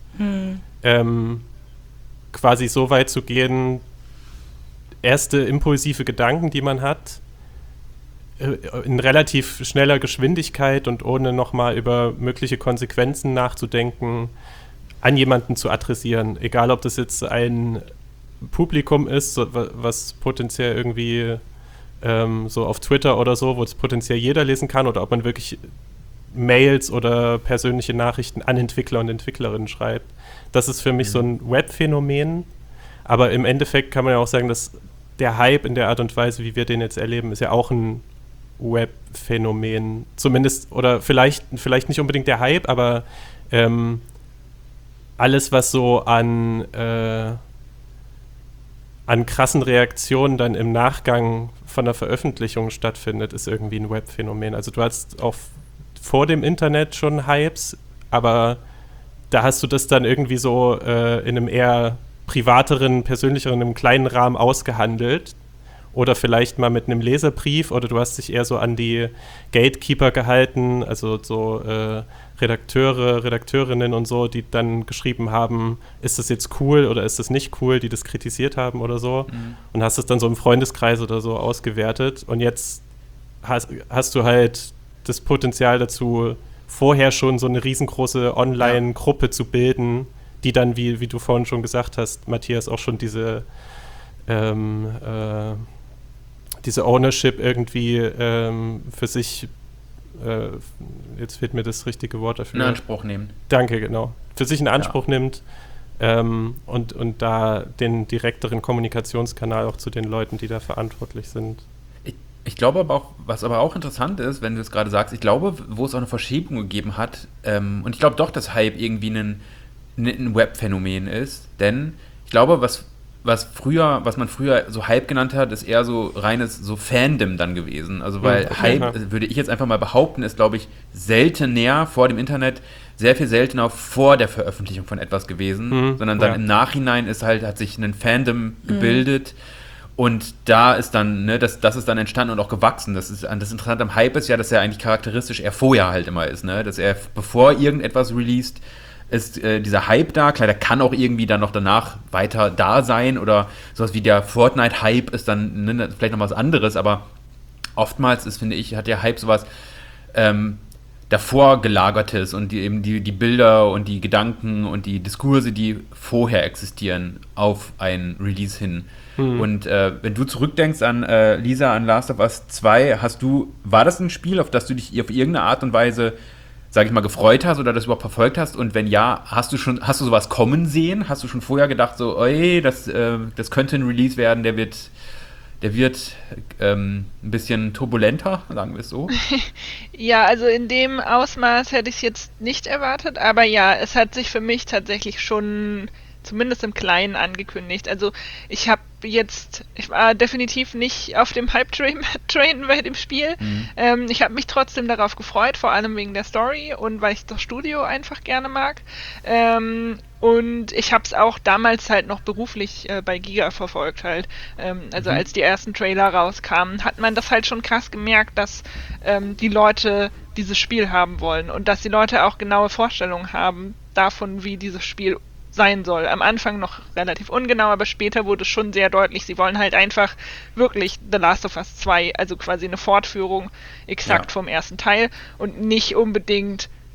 Quasi so weit zu gehen, erste impulsive Gedanken, die man hat, in relativ schneller Geschwindigkeit und ohne nochmal über mögliche Konsequenzen nachzudenken, an jemanden zu adressieren. Egal, ob das jetzt ein Publikum ist, was potenziell irgendwie so auf Twitter oder so, wo es potenziell jeder lesen kann, oder ob man wirklich Mails oder persönliche Nachrichten an Entwickler und Entwicklerinnen schreibt. Das ist für mich so ein Web-Phänomen, aber im Endeffekt kann man ja auch sagen, dass der Hype in der Art und Weise, wie wir den jetzt erleben, ist ja auch ein Web-Phänomen. Zumindest, oder vielleicht nicht unbedingt der Hype, aber alles, was so an krassen Reaktionen dann im Nachgang von der Veröffentlichung stattfindet, ist irgendwie ein Web-Phänomen. Also du hast auch vor dem Internet schon Hypes, aber da hast du das dann irgendwie so in einem eher privateren, persönlicheren, einem kleinen Rahmen ausgehandelt. Oder vielleicht mal mit einem Leserbrief, oder du hast dich eher so an die Gatekeeper gehalten, also so Redakteure, Redakteurinnen und so, die dann geschrieben haben, ist das jetzt cool oder ist das nicht cool, die das kritisiert haben oder so. Und hast es dann so im Freundeskreis oder so ausgewertet. Und jetzt hast du halt das Potenzial dazu, vorher schon so eine riesengroße Online-Gruppe zu bilden, die dann, wie du vorhin schon gesagt hast, Matthias, auch schon diese Ownership irgendwie für sich, jetzt fehlt mir das richtige Wort dafür. In Anspruch nehmen. Danke, genau. Für sich in Anspruch nimmt und da den direkteren Kommunikationskanal auch zu den Leuten, die da verantwortlich sind. Ich glaube aber auch, was aber auch interessant ist, wenn du es gerade sagst, ich glaube, wo es auch eine Verschiebung gegeben hat, und ich glaube doch, dass Hype irgendwie ein Web-Phänomen ist, denn ich glaube, was man früher so Hype genannt hat, ist eher so reines so Fandom dann gewesen. Also weil Hype, würde ich jetzt einfach mal behaupten, ist, glaube ich, seltener vor dem Internet, sehr viel seltener vor der Veröffentlichung von etwas gewesen, sondern dann im Nachhinein hat sich ein Fandom gebildet. Und da ist dann, das ist dann entstanden und auch gewachsen. Das Interessante am Hype ist ja, dass er eigentlich charakteristisch eher vorher halt immer ist, ne? Dass er, bevor irgendetwas released, ist dieser Hype da. Klar, der kann auch irgendwie dann noch danach weiter da sein oder sowas wie der Fortnite-Hype ist dann vielleicht noch was anderes, aber oftmals ist, finde ich, hat der Hype sowas davor gelagertes und die Bilder und die Gedanken und die Diskurse, die vorher existieren, auf ein Release hin. Und wenn du zurückdenkst an Lisa, an Last of Us 2, war das ein Spiel, auf das du dich auf irgendeine Art und Weise, sag ich mal, gefreut hast oder das überhaupt verfolgt hast? Und wenn ja, hast du sowas kommen sehen? Hast du schon vorher gedacht, so, das könnte ein Release werden, der wird ein bisschen turbulenter, sagen wir es so? Ja, also in dem Ausmaß hätte ich es jetzt nicht erwartet, aber ja, es hat sich für mich tatsächlich schon zumindest im Kleinen angekündigt. Also ich war definitiv nicht auf dem Hype-Train bei dem Spiel. Ich habe mich trotzdem darauf gefreut, vor allem wegen der Story und weil ich das Studio einfach gerne mag. Und ich habe es auch damals halt noch beruflich bei Giga verfolgt halt. Also als die ersten Trailer rauskamen, hat man das halt schon krass gemerkt, dass die Leute dieses Spiel haben wollen und dass die Leute auch genaue Vorstellungen haben davon, wie dieses Spiel sein soll. Am Anfang noch relativ ungenau, aber später wurde es schon sehr deutlich. Sie wollen halt einfach wirklich The Last of Us 2, also quasi eine Fortführung exakt vom ersten Teil und nicht unbedingt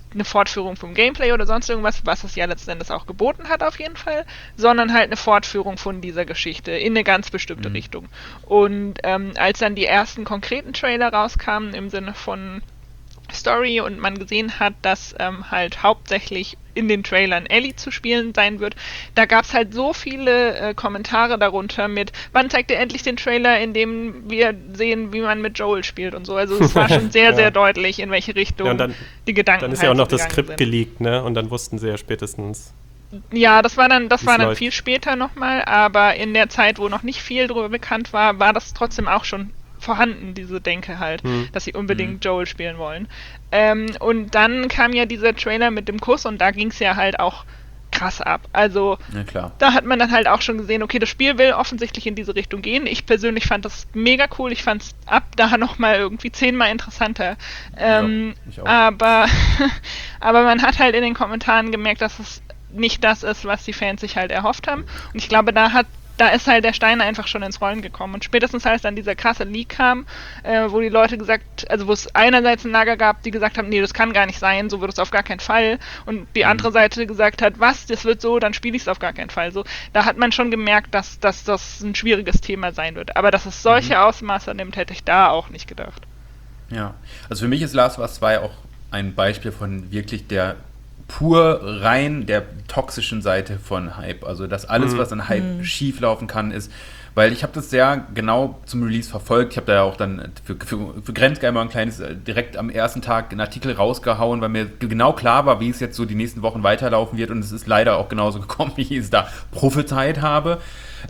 eine Fortführung vom Gameplay oder sonst irgendwas, was es ja letzten Endes auch geboten hat auf jeden Fall, sondern halt eine Fortführung von dieser Geschichte in eine ganz bestimmte Richtung. Und als dann die ersten konkreten Trailer rauskamen im Sinne von Story und man gesehen hat, dass halt hauptsächlich in den Trailern Ellie zu spielen sein wird, da gab es halt so viele Kommentare darunter mit, wann zeigt ihr endlich den Trailer, in dem wir sehen, wie man mit Joel spielt und so. Also es war schon sehr, sehr deutlich, in welche Richtung die Gedanken dann ist halt ja auch noch so das Skript sind. geleakt, ne? Und dann wussten sie ja spätestens. Ja, das war dann läuft. viel später nochmal, aber in der Zeit, wo noch nicht viel darüber bekannt war, war das trotzdem auch schon vorhanden, diese Denke halt, dass sie unbedingt Joel spielen wollen. Und dann kam ja dieser Trailer mit dem Kuss und da ging es ja halt auch krass ab. Also da hat man dann halt auch schon gesehen, okay, das Spiel will offensichtlich in diese Richtung gehen. Ich persönlich fand das mega cool. Ich fand es ab da nochmal irgendwie 10-mal interessanter. Ich auch. Aber man hat halt in den Kommentaren gemerkt, dass es nicht das ist, was die Fans sich halt erhofft haben. Und ich glaube, da ist halt der Stein einfach schon ins Rollen gekommen. Und spätestens als dann dieser krasse Leak kam, wo die Leute wo es einerseits ein Lager gab, die gesagt haben, nee, das kann gar nicht sein, so wird es auf gar keinen Fall. Und die andere Seite gesagt hat, was, das wird so, dann spiele ich es auf gar keinen Fall. So, da hat man schon gemerkt, dass das ein schwieriges Thema sein wird. Aber dass es solche Ausmaße nimmt, hätte ich da auch nicht gedacht. Ja, also für mich ist Last of Us 2 auch ein Beispiel von wirklich der pur rein der toxischen Seite von Hype. Also dass alles, was an Hype schieflaufen kann, ist, weil ich habe das sehr genau zum Release verfolgt. Ich habe da ja auch dann für Grenzgamer ein kleines, direkt am ersten Tag einen Artikel rausgehauen, weil mir genau klar war, wie es jetzt so die nächsten Wochen weiterlaufen wird und es ist leider auch genauso gekommen, wie ich es da prophezeit habe.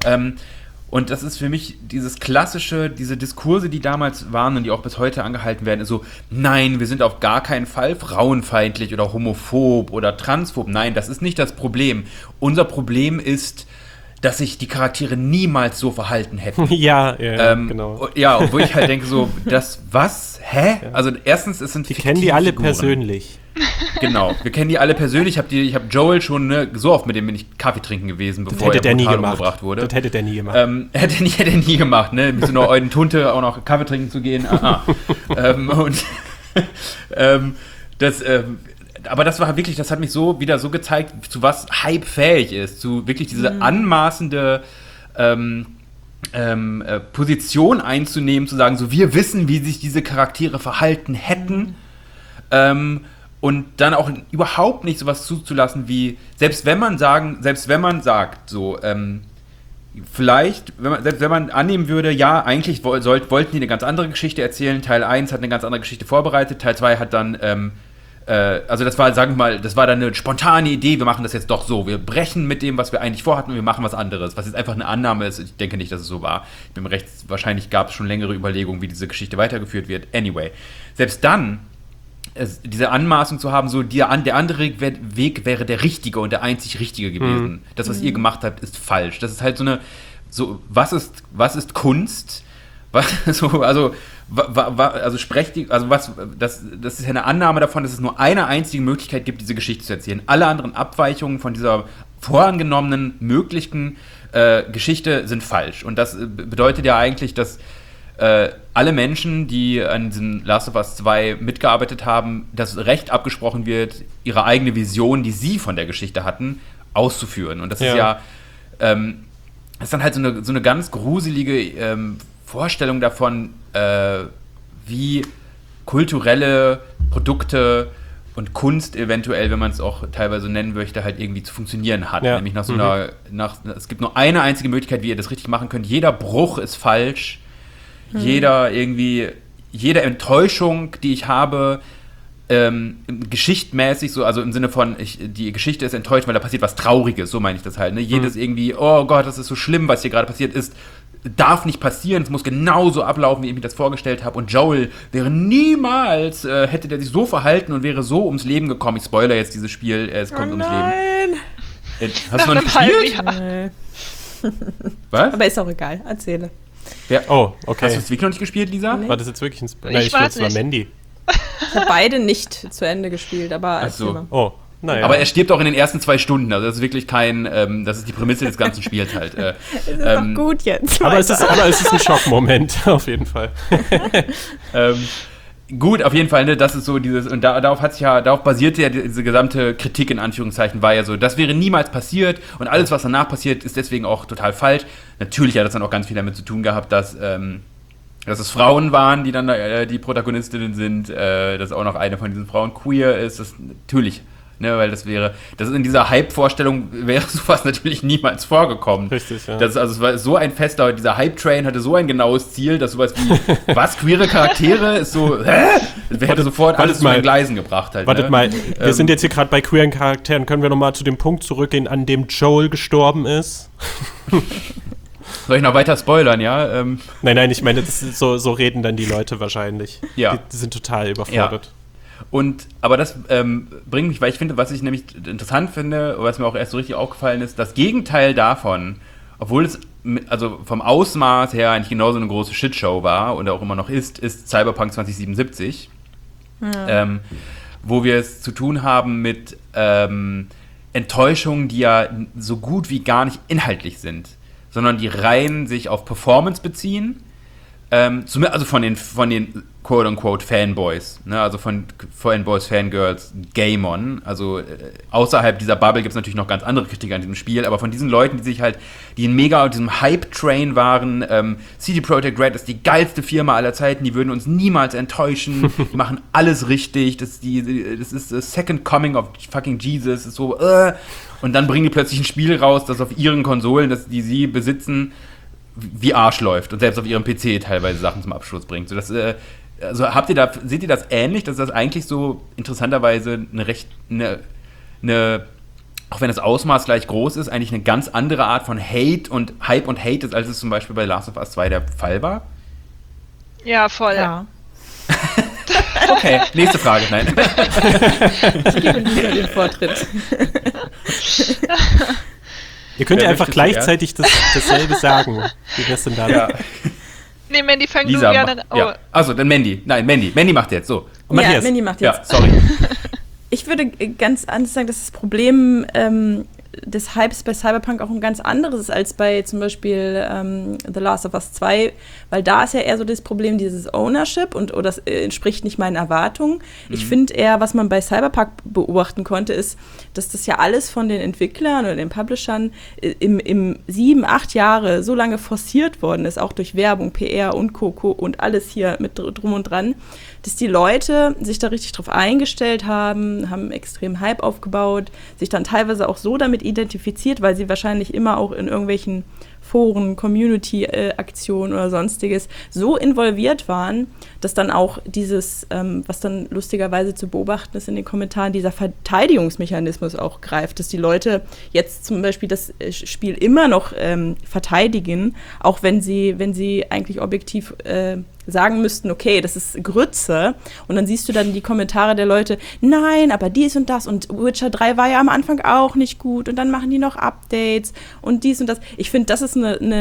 Und das ist für mich dieses klassische, diese Diskurse, die damals waren und die auch bis heute angehalten werden, ist so, nein, wir sind auf gar keinen Fall frauenfeindlich oder homophob oder transphob. Nein, das ist nicht das Problem. Unser Problem ist, dass sich die Charaktere niemals so verhalten hätten. Ja, genau. Ja, wo ich halt denke so, das, was? Hä? Ja. Also erstens, es sind die kennen die alle Figuren. Persönlich. Genau, wir kennen die alle persönlich. Ich hab Joel schon so oft mit dem bin ich Kaffee trinken gewesen, bevor er brutal umgebracht wurde. Das hätte der nie gemacht. Hätte er nie gemacht, ne? Mit so einer alten Tunte auch noch Kaffee trinken zu gehen. Aber das war wirklich, das hat mich so wieder so gezeigt, zu was Hype fähig ist, zu wirklich diese anmaßende Position einzunehmen, zu sagen, so wir wissen, wie sich diese Charaktere verhalten hätten. Und dann auch überhaupt nicht sowas zuzulassen wie, selbst wenn man sagt, so, vielleicht, selbst wenn man annehmen würde, ja, eigentlich wollten die eine ganz andere Geschichte erzählen, Teil 1 hat eine ganz andere Geschichte vorbereitet, Teil 2 hat dann, also das war, sagen wir mal, das war dann eine spontane Idee, wir machen das jetzt doch so, wir brechen mit dem, was wir eigentlich vorhatten und wir machen was anderes, was jetzt einfach eine Annahme ist, ich denke nicht, dass es so war. Ich bin mir recht, wahrscheinlich gab es schon längere Überlegungen, wie diese Geschichte weitergeführt wird. Anyway, selbst dann diese Anmaßung zu haben, so der andere Weg wäre der richtige und der einzig richtige gewesen. Das, was ihr gemacht habt, ist falsch. Das ist halt was ist Kunst? Das ist ja eine Annahme davon, dass es nur eine einzige Möglichkeit gibt, diese Geschichte zu erzählen. Alle anderen Abweichungen von dieser vorangenommenen möglichen Geschichte sind falsch. Und das bedeutet ja eigentlich, dass alle Menschen, die an diesem Last of Us 2 mitgearbeitet haben, das Recht abgesprochen wird, ihre eigene Vision, die sie von der Geschichte hatten, auszuführen. Und das ist ja ist dann halt so eine ganz gruselige Vorstellung davon, wie kulturelle Produkte und Kunst eventuell, wenn man es auch teilweise nennen möchte, halt irgendwie zu funktionieren hat. Ja. Nämlich nach so es gibt nur eine einzige Möglichkeit, wie ihr das richtig machen könnt. Jeder Bruch ist falsch. Jede Enttäuschung, die ich habe, geschichtmäßig, so, also im Sinne von, die Geschichte ist enttäuscht, weil da passiert was Trauriges, so meine ich das halt. Ne? Jedes irgendwie, oh Gott, das ist so schlimm, was hier gerade passiert ist, darf nicht passieren, es muss genauso ablaufen, wie ich mir das vorgestellt habe. Und Joel wäre niemals, hätte der sich so verhalten und wäre so ums Leben gekommen. Ich spoilere jetzt dieses Spiel, es kommt ums Leben. Hast du noch nicht gespielt? Nee. Was? Aber ist auch egal, erzähle. Ja. Oh, okay. Hast du es wirklich noch nicht gespielt, Lisa? Nee. War das jetzt wirklich ein Spoiler? Nein, ich glaube, es war Mandy. Ich habe beide nicht zu Ende gespielt, aber so. Oh, naja. Aber er stirbt auch in den ersten 2 Stunden, also das ist wirklich das ist die Prämisse des ganzen Spiels halt. ist doch gut jetzt. Aber es ist ein Schockmoment, auf jeden Fall. Gut, auf jeden Fall, ne, das ist so dieses, und darauf basierte ja diese gesamte Kritik in Anführungszeichen, war ja so, das wäre niemals passiert und alles, was danach passiert, ist deswegen auch total falsch. Natürlich hat das dann auch ganz viel damit zu tun gehabt, dass es Frauen waren, die dann die Protagonistinnen sind, dass auch noch eine von diesen Frauen queer ist, das natürlich, ne, weil das ist in dieser Hype-Vorstellung wäre sowas natürlich niemals vorgekommen. Richtig, ja. Es war so ein fester, dieser Hype-Train hatte so ein genaues Ziel, dass sowas wie, was, queere Charaktere, ist so, wir hätten sofort alles zu den Gleisen gebracht halt. Wartet ne? mal, wir sind jetzt hier gerade bei queeren Charakteren, können wir nochmal zu dem Punkt zurückgehen, an dem Joel gestorben ist? Soll ich noch weiter spoilern, ja? Nein, ich meine, das ist so reden dann die Leute wahrscheinlich. Ja. Die sind total überfordert. Ja. Aber das bringt mich, weil ich finde, was ich nämlich interessant finde, was mir auch erst so richtig aufgefallen ist, das Gegenteil davon, obwohl es also vom Ausmaß her eigentlich genauso eine große Shitshow war und auch immer noch ist Cyberpunk 2077, wo wir es zu tun haben mit Enttäuschungen, die ja so gut wie gar nicht inhaltlich sind, sondern die rein sich auf Performance beziehen. Also von den quote-unquote Fanboys, ne? Also von Fanboys, Fangirls, Game-On, also außerhalb dieser Bubble gibt es natürlich noch ganz andere Kritik an diesem Spiel, aber von diesen Leuten, die mega auf diesem Hype-Train waren, CD Projekt Red ist die geilste Firma aller Zeiten, die würden uns niemals enttäuschen, die machen alles richtig, das ist the second coming of fucking Jesus, ist so, und dann bringen die plötzlich ein Spiel raus, das auf ihren Konsolen, die sie besitzen, wie Arsch läuft und selbst auf ihrem PC teilweise Sachen zum Abschluss bringt. So, seht ihr das ähnlich, dass das eigentlich so interessanterweise auch wenn das Ausmaß gleich groß ist, eigentlich eine ganz andere Art von Hate und Hype und Hate ist, als es zum Beispiel bei Last of Us 2 der Fall war? Ja, voll. Ja. Okay, nächste Frage. Nein. Ich gebe Lisa den Vortritt. Ihr könnt ja Wer einfach möchte gleichzeitig dasselbe sagen. Wie wär's denn da? Ja. Nee, Mandy, fang Lisa, du gerne an. Oh. ja. Also, dann Mandy. Nein, Mandy macht jetzt, so. Und Matthias. Mandy macht jetzt. Ja, sorry. Ich würde ganz anders sagen, dass das Problem des Hypes bei Cyberpunk auch ein ganz anderes ist als bei zum Beispiel The Last of Us 2, weil da ist ja eher so das Problem dieses Ownership oder das entspricht nicht meinen Erwartungen. Ich finde eher, was man bei Cyberpunk beobachten konnte, ist, dass das ja alles von den Entwicklern oder den Publishern im 7-8 Jahre so lange forciert worden ist, auch durch Werbung, PR und Co. und alles hier mit drum und dran, dass die Leute sich da richtig drauf eingestellt haben extrem Hype aufgebaut, sich dann teilweise auch so damit identifiziert, weil sie wahrscheinlich immer auch in irgendwelchen Foren, Community-Aktionen oder sonstiges so involviert waren, dass dann auch dieses, was dann lustigerweise zu beobachten ist in den Kommentaren, dieser Verteidigungsmechanismus auch greift, dass die Leute jetzt zum Beispiel das Spiel immer noch verteidigen, auch wenn sie eigentlich objektiv sagen müssten, okay, das ist Grütze. Und dann siehst du dann die Kommentare der Leute, nein, aber dies und das und Witcher 3 war ja am Anfang auch nicht gut und dann machen die noch Updates und dies und das. Ich finde, das ist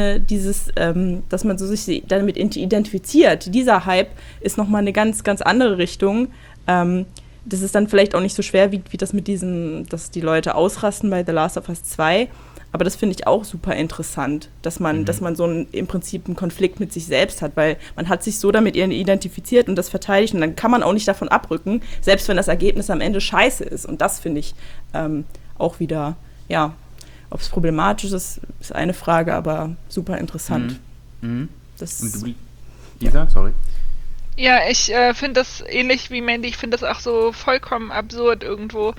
dass man so sich damit identifiziert. Dieser Hype ist nochmal eine ganz, ganz andere Richtung. Das ist dann vielleicht auch nicht so schwer, wie das mit diesem, dass die Leute ausrasten bei The Last of Us 2. Aber das finde ich auch super interessant, dass man so im Prinzip einen Konflikt mit sich selbst hat, weil man hat sich so damit identifiziert und das verteidigt und dann kann man auch nicht davon abrücken, selbst wenn das Ergebnis am Ende scheiße ist. Und das finde ich auch wieder, ja, ob es problematisch ist eine Frage, aber super interessant. Und Das du, Lisa, sorry. Ja, ich finde das ähnlich wie Mandy, ich finde das auch so vollkommen absurd irgendwo,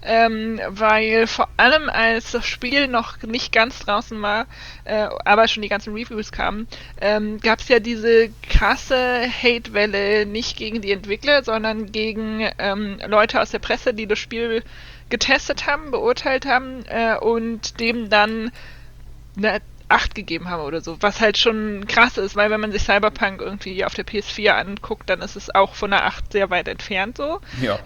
weil vor allem als das Spiel noch nicht ganz draußen war, aber schon die ganzen Reviews kamen, gab es ja diese krasse Hate-Welle nicht gegen die Entwickler, sondern gegen Leute aus der Presse, die das Spiel getestet haben, beurteilt haben und dem dann eine 8 gegeben haben oder so, was halt schon krass ist, weil wenn man sich Cyberpunk irgendwie auf der PS4 anguckt, dann ist es auch von einer 8 sehr weit entfernt so. Ja.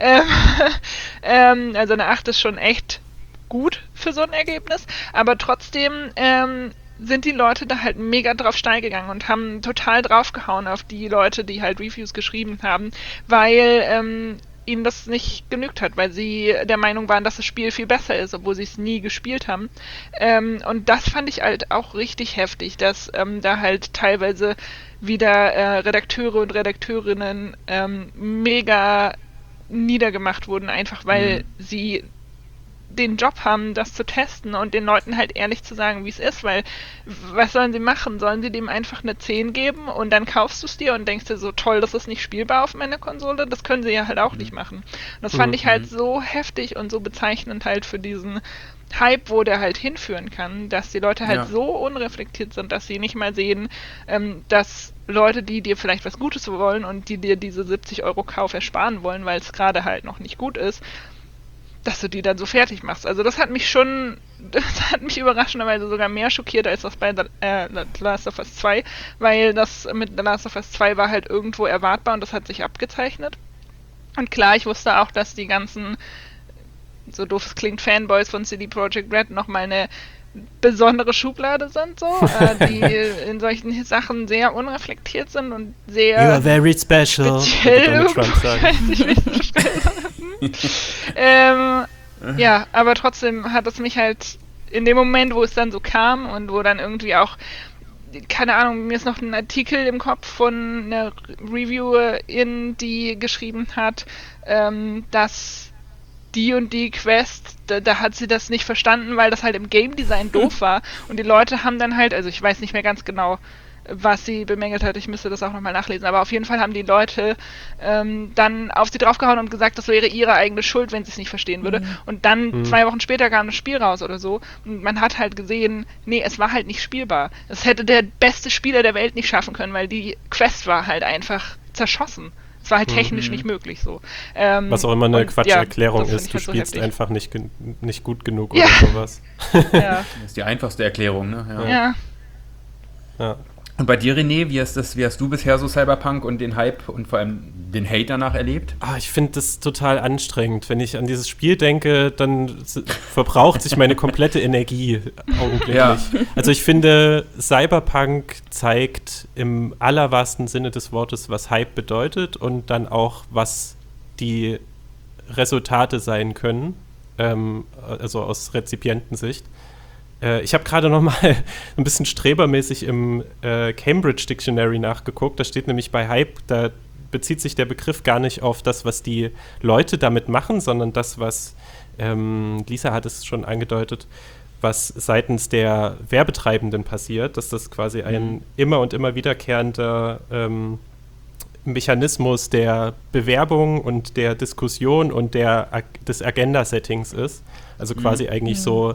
Also eine 8 ist schon echt gut für so ein Ergebnis, aber trotzdem sind die Leute da halt mega drauf steil gegangen und haben total draufgehauen auf die Leute, die halt Reviews geschrieben haben, weil ihnen das nicht genügt hat, weil sie der Meinung waren, dass das Spiel viel besser ist, obwohl sie es nie gespielt haben. Und das fand ich halt auch richtig heftig, dass da halt teilweise wieder Redakteure und Redakteurinnen mega niedergemacht wurden, einfach weil sie den Job haben, das zu testen und den Leuten halt ehrlich zu sagen, wie es ist, weil was sollen sie machen? Sollen sie dem einfach eine 10 geben und dann kaufst du es dir und denkst dir so, toll, das ist nicht spielbar auf meiner Konsole? Das können sie ja halt auch nicht machen. Und das fand ich halt so heftig und so bezeichnend halt für diesen Hype, wo der halt hinführen kann, dass die Leute halt so unreflektiert sind, dass sie nicht mal sehen, dass Leute, die dir vielleicht was Gutes wollen und die dir diese 70 € Kauf ersparen wollen, weil es gerade halt noch nicht gut ist, dass du die dann so fertig machst. Also das hat mich überraschenderweise sogar mehr schockiert als das bei The Last of Us 2, weil das mit The Last of Us 2 war halt irgendwo erwartbar und das hat sich abgezeichnet. Und klar, ich wusste auch, dass die ganzen, so doof es klingt, Fanboys von CD Projekt Red nochmal eine besondere Schublade sind, so, die in solchen Sachen sehr unreflektiert sind und sehr You are very special, speziell ja, aber trotzdem hat es mich halt in dem Moment, wo es dann so kam und wo dann irgendwie auch, keine Ahnung, mir ist noch ein Artikel im Kopf von einer Reviewerin, die geschrieben hat, dass die und die Quest, da hat sie das nicht verstanden, weil das halt im Game Design doof war. Und die Leute haben dann halt, also ich weiß nicht mehr ganz genau, was sie bemängelt hat, ich müsste das auch nochmal nachlesen, aber auf jeden Fall haben die Leute dann auf sie draufgehauen und gesagt, das wäre ihre eigene Schuld, wenn sie es nicht verstehen würde. Und dann 2 Wochen später kam das Spiel raus oder so und man hat halt gesehen, nee, es war halt nicht spielbar. Das hätte der beste Spieler der Welt nicht schaffen können, weil die Quest war halt einfach zerschossen. Es war halt technisch nicht möglich so. Was auch immer eine Quatsch-Erklärung ist, du halt spielst so einfach nicht gut genug oder sowas. Das ist die einfachste Erklärung, ne? Ja. Und bei dir, René, wie hast du bisher so Cyberpunk und den Hype und vor allem den Hate danach erlebt? Ich finde das total anstrengend. Wenn ich an dieses Spiel denke, dann verbraucht sich meine komplette Energie augenblicklich. Ja. Also ich finde, Cyberpunk zeigt im allerwahrsten Sinne des Wortes, was Hype bedeutet und dann auch, was die Resultate sein können, also aus Rezipientensicht. Ich habe gerade noch mal ein bisschen strebermäßig im Cambridge Dictionary nachgeguckt. Da steht nämlich bei Hype, da bezieht sich der Begriff gar nicht auf das, was die Leute damit machen, sondern das, was, Lisa hat es schon angedeutet, was seitens der Werbetreibenden passiert, dass das quasi ein immer und immer wiederkehrender Mechanismus der Bewerbung und der Diskussion und des Agenda-Settings ist. Also quasi eigentlich so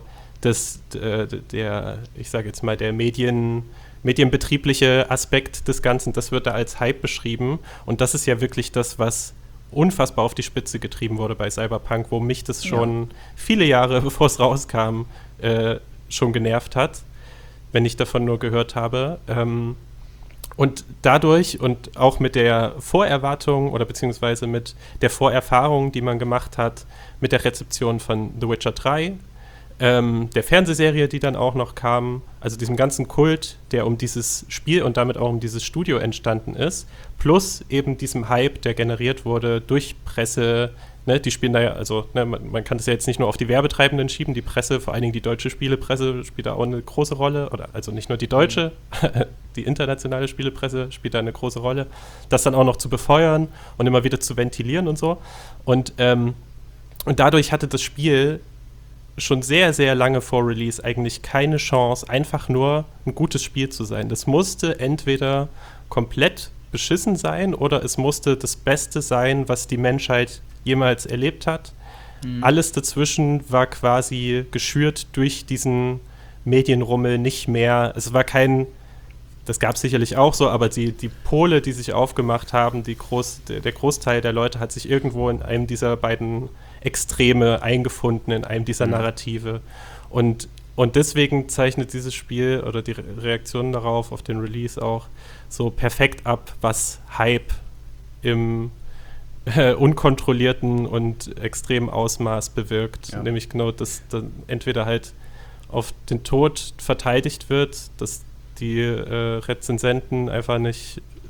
ich sage jetzt mal, der medienbetriebliche Aspekt des Ganzen, das wird da als Hype beschrieben. Und das ist ja wirklich das, was unfassbar auf die Spitze getrieben wurde bei Cyberpunk, wo mich das schon viele Jahre, bevor es rauskam, schon genervt hat, wenn ich davon nur gehört habe. Und dadurch und auch mit der Vorerwartung oder beziehungsweise mit der Vorerfahrung, die man gemacht hat, mit der Rezeption von The Witcher 3, der Fernsehserie, die dann auch noch kam, also diesem ganzen Kult, der um dieses Spiel und damit auch um dieses Studio entstanden ist, plus eben diesem Hype, der generiert wurde durch Presse, ne, die spielen da ja, also ne, man kann das ja jetzt nicht nur auf die Werbetreibenden schieben, die Presse, vor allen Dingen die deutsche Spielepresse spielt da auch eine große Rolle, oder also nicht nur die deutsche, die internationale Spielepresse spielt da eine große Rolle, das dann auch noch zu befeuern und immer wieder zu ventilieren und so. Und dadurch hatte das Spiel schon sehr, sehr lange vor Release eigentlich keine Chance, einfach nur ein gutes Spiel zu sein. Das musste entweder komplett beschissen sein oder es musste das Beste sein, was die Menschheit jemals erlebt hat. Alles dazwischen war quasi geschürt durch diesen Medienrummel nicht mehr. Es war das gab es sicherlich auch so, aber die Pole, die sich aufgemacht haben, der Großteil der Leute hat sich irgendwo in einem dieser beiden Extreme eingefunden, in einem dieser Narrative. Und deswegen zeichnet dieses Spiel oder die Reaktion darauf, auf den Release auch, so perfekt ab, was Hype im unkontrollierten und extremen Ausmaß bewirkt. Ja. Nämlich genau, dass dann entweder halt auf den Tod verteidigt wird, dass die Rezensenten einfach nicht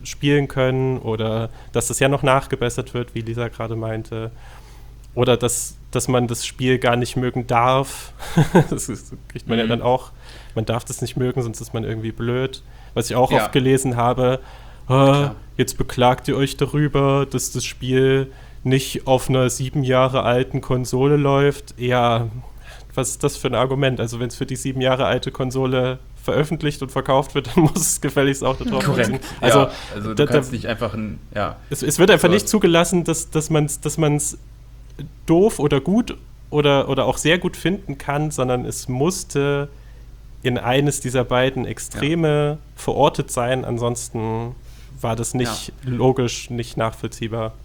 spielen können oder dass das ja noch nachgebessert wird, wie Lisa gerade meinte. Oder dass man das Spiel gar nicht mögen darf. Das kriegt man ja dann auch. Man darf das nicht mögen, sonst ist man irgendwie blöd. Was ich auch oft gelesen habe, jetzt beklagt ihr euch darüber, dass das Spiel nicht auf einer 7 Jahre alten Konsole läuft. Ja, was ist das für ein Argument? Also wenn es für die 7 Jahre alte Konsole veröffentlicht und verkauft wird, dann muss es gefälligst auch darauf passen. Also du kannst nicht einfach Es wird einfach nicht zugelassen, dass man es doof oder gut oder auch sehr gut finden kann, sondern es musste in eines dieser beiden Extreme verortet sein, ansonsten war das nicht logisch, nicht nachvollziehbar.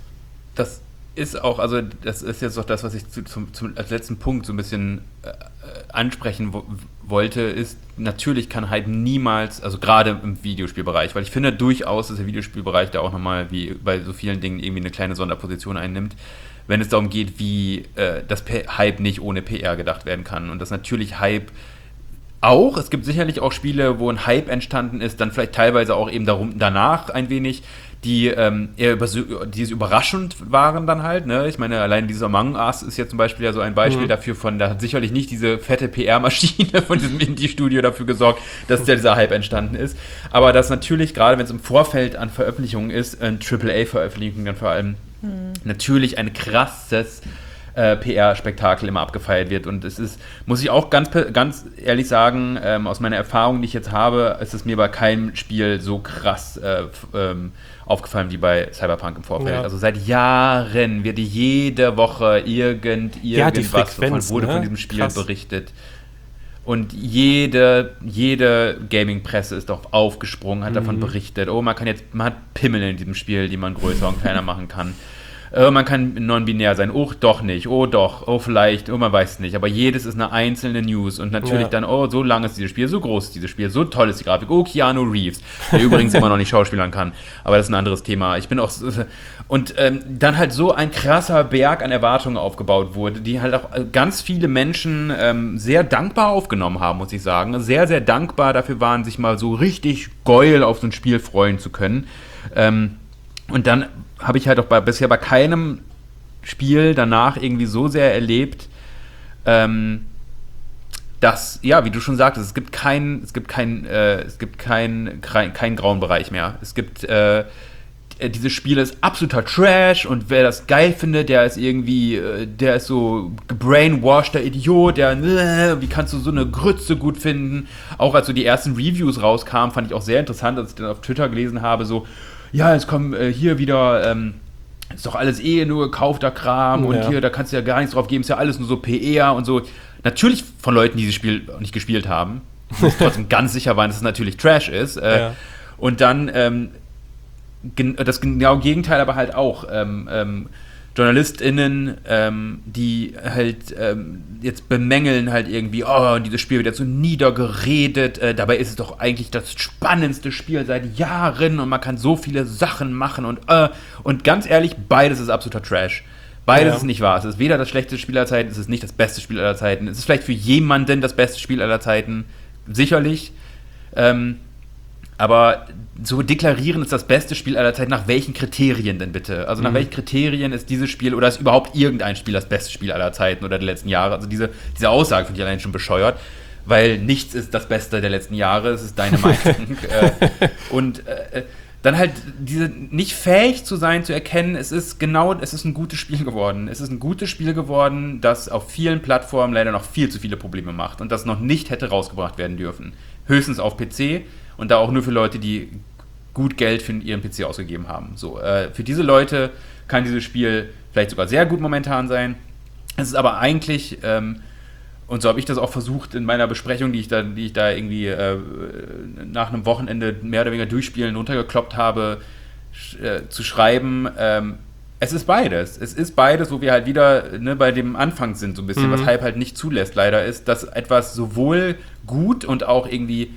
Das ist auch, also das ist jetzt auch das, was ich als letzten Punkt so ein bisschen ansprechen wollte, ist, natürlich kann Hype niemals, also gerade im Videospielbereich, weil ich finde durchaus, dass der Videospielbereich da auch nochmal, wie bei so vielen Dingen, irgendwie eine kleine Sonderposition einnimmt, wenn es darum geht, wie das Hype nicht ohne PR gedacht werden kann. Und dass natürlich Hype auch, es gibt sicherlich auch Spiele, wo ein Hype entstanden ist, dann vielleicht teilweise auch eben danach ein wenig, die eher überraschend waren dann halt, ne? Ich meine, allein dieses Among Us ist ja zum Beispiel ja so ein Beispiel dafür da hat sicherlich nicht diese fette PR-Maschine von diesem Indie-Studio dafür gesorgt, dass dieser Hype entstanden ist. Aber dass natürlich, gerade wenn es im Vorfeld an Veröffentlichungen ist, AAA-Veröffentlichungen dann vor allem, natürlich ein krasses PR-Spektakel immer abgefeiert wird. Und es ist, muss ich auch ganz ehrlich sagen, aus meiner Erfahrung, die ich jetzt habe, ist es mir bei keinem Spiel so krass aufgefallen wie bei Cyberpunk im Vorfeld. Ja. Also seit Jahren wird jede Woche irgendwas wurde von diesem Spiel berichtet. Und jede Gaming-Presse ist doch aufgesprungen, hat davon berichtet. Oh, man hat Pimmel in diesem Spiel, die man größer und kleiner machen kann. Man kann non-binär sein, oh doch nicht, oh doch, oh vielleicht, oh man weiß nicht, aber jedes ist eine einzelne News und natürlich dann, oh so lang ist dieses Spiel, so groß ist dieses Spiel, so toll ist die Grafik, oh Keanu Reeves, der übrigens immer noch nicht schauspielern kann, aber das ist ein anderes Thema. Ich bin auch, und dann halt so ein krasser Berg an Erwartungen aufgebaut wurde, die halt auch ganz viele Menschen sehr dankbar aufgenommen haben, muss ich sagen, sehr, sehr dankbar dafür waren, sich mal so richtig geil auf so ein Spiel freuen zu können. Und dann habe ich halt auch bisher bei keinem Spiel danach irgendwie so sehr erlebt, dass, ja, wie du schon sagtest, es gibt keinen grauen Bereich mehr. Es gibt dieses Spiel ist absoluter Trash und wer das geil findet, der ist irgendwie, der ist so gebrainwashter Idiot, wie kannst du so eine Grütze gut finden? Auch als so die ersten Reviews rauskamen, fand ich auch sehr interessant, als ich dann auf Twitter gelesen habe, so, ja, es kommen hier wieder, ist doch alles nur gekaufter Kram und hier, da kannst du ja gar nichts drauf geben, ist ja alles nur so PR und so. Natürlich von Leuten, die dieses Spiel nicht gespielt haben, die trotzdem ganz sicher waren, dass es natürlich Trash ist. Und dann das genau Gegenteil aber halt auch. JournalistInnen, die halt jetzt bemängeln halt irgendwie, oh, dieses Spiel wird jetzt so niedergeredet, dabei ist es doch eigentlich das spannendste Spiel seit Jahren und man kann so viele Sachen machen und ganz ehrlich, beides ist absoluter Trash. Beides ist nicht wahr. Es ist weder das schlechteste Spiel aller Zeiten, es ist nicht das beste Spiel aller Zeiten. Es ist vielleicht für jemanden das beste Spiel aller Zeiten, sicherlich. Aber so deklarieren ist das beste Spiel aller Zeiten, nach welchen Kriterien denn bitte? Also nach welchen Kriterien ist dieses Spiel oder ist überhaupt irgendein Spiel das beste Spiel aller Zeiten oder der letzten Jahre? Also diese Aussage finde ich allein schon bescheuert, weil nichts ist das Beste der letzten Jahre, es ist deine Meinung. Und dann halt diese nicht fähig zu sein, zu erkennen, es ist ein gutes Spiel geworden. Es ist ein gutes Spiel geworden, das auf vielen Plattformen leider noch viel zu viele Probleme macht und das noch nicht hätte rausgebracht werden dürfen. Höchstens auf PC und da auch nur für Leute, die gut Geld für ihren PC ausgegeben haben. So, für diese Leute kann dieses Spiel vielleicht sogar sehr gut momentan sein. Es ist aber eigentlich, und so habe ich das auch versucht in meiner Besprechung, die ich da irgendwie nach einem Wochenende mehr oder weniger durchspielen runtergekloppt habe, zu schreiben, es ist beides. Es ist beides, wo wir halt wieder bei dem Anfang sind, so ein bisschen, was Hype halt nicht zulässt, leider ist, dass etwas sowohl gut und auch irgendwie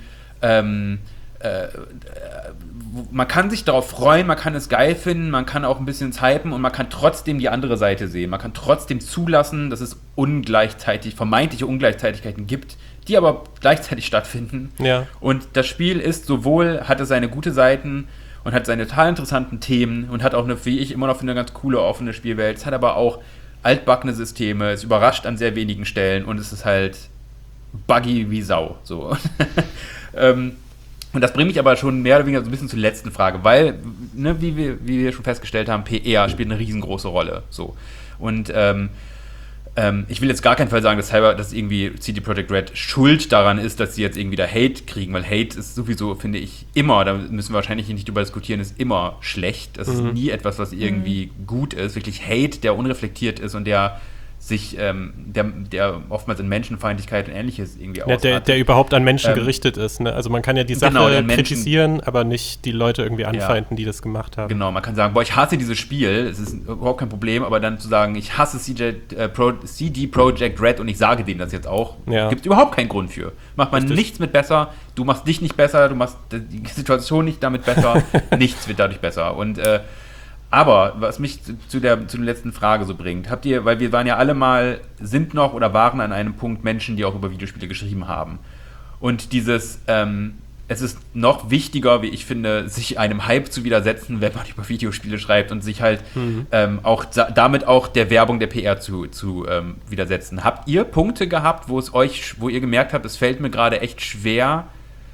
man kann sich darauf freuen, man kann es geil finden, man kann auch ein bisschen hypen und man kann trotzdem die andere Seite sehen. Man kann trotzdem zulassen, dass es vermeintliche Ungleichzeitigkeiten gibt, die aber gleichzeitig stattfinden. Ja. Und das Spiel ist hat es seine gute Seiten und hat seine total interessanten Themen und hat auch eine, wie ich immer noch finde, eine ganz coole, offene Spielwelt. Es hat aber auch altbackene Systeme, es überrascht an sehr wenigen Stellen und es ist halt buggy wie Sau. So. Und das bringt mich aber schon mehr oder weniger so ein bisschen zur letzten Frage, weil, ne, wie wir schon festgestellt haben, PR spielt eine riesengroße Rolle. So. Und ich will jetzt gar keinen Fall sagen, dass irgendwie CD Projekt Red schuld daran ist, dass sie jetzt irgendwie da Hate kriegen, weil Hate ist sowieso, finde ich, immer, da müssen wir wahrscheinlich nicht drüber diskutieren, ist immer schlecht. Das ist nie etwas, was irgendwie gut ist. Wirklich Hate, der unreflektiert ist und der sich, der oftmals in Menschenfeindlichkeit und Ähnliches irgendwie ausartet. Der überhaupt an Menschen gerichtet ist. Ne? Also man kann ja die Sache kritisieren, aber nicht die Leute irgendwie anfeinden, die das gemacht haben. Genau, man kann sagen, boah, ich hasse dieses Spiel, es ist überhaupt kein Problem, aber dann zu sagen, ich hasse CD Projekt Red und ich sage denen das jetzt auch, gibt es überhaupt keinen Grund für. Macht man nichts mit besser, du machst dich nicht besser, du machst die Situation nicht damit besser, nichts wird dadurch besser. Und aber was mich zu der letzten Frage so bringt, habt ihr, weil wir waren ja alle mal, sind noch oder waren an einem Punkt Menschen, die auch über Videospiele geschrieben haben. Und dieses, es ist noch wichtiger, wie ich finde, sich einem Hype zu widersetzen, wenn man über Videospiele schreibt und sich halt auch damit auch der Werbung der PR zu widersetzen. Habt ihr Punkte gehabt, wo ihr gemerkt habt, es fällt mir gerade echt schwer,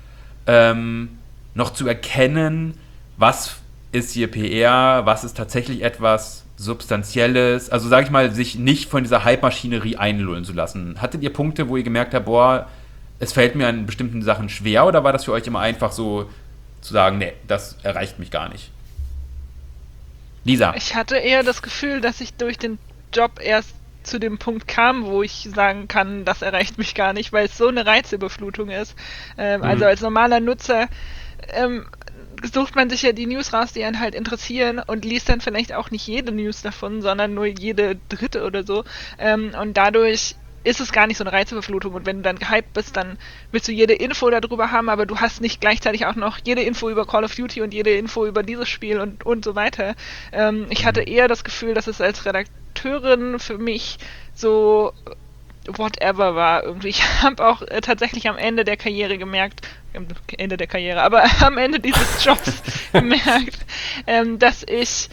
noch zu erkennen, was ist hier PR, was ist tatsächlich etwas Substanzielles, also sag ich mal, sich nicht von dieser Hype-Maschinerie einlullen zu lassen. Hattet ihr Punkte, wo ihr gemerkt habt, boah, es fällt mir an bestimmten Sachen schwer, oder war das für euch immer einfach so zu sagen, nee, das erreicht mich gar nicht? Lisa? Ich hatte eher das Gefühl, dass ich durch den Job erst zu dem Punkt kam, wo ich sagen kann, das erreicht mich gar nicht, weil es so eine Reizüberflutung ist. Also als normaler Nutzer sucht man sich ja die News raus, die einen halt interessieren und liest dann vielleicht auch nicht jede News davon, sondern nur jede dritte oder so. Und dadurch ist es gar nicht so eine Reizüberflutung. Und wenn du dann gehypt bist, dann willst du jede Info darüber haben, aber du hast nicht gleichzeitig auch noch jede Info über Call of Duty und jede Info über dieses Spiel und so weiter. Ich hatte eher das Gefühl, dass es als Redakteurin für mich so whatever war irgendwie. Ich habe auch tatsächlich am Ende der Karriere gemerkt, aber am Ende dieses Jobs gemerkt, dass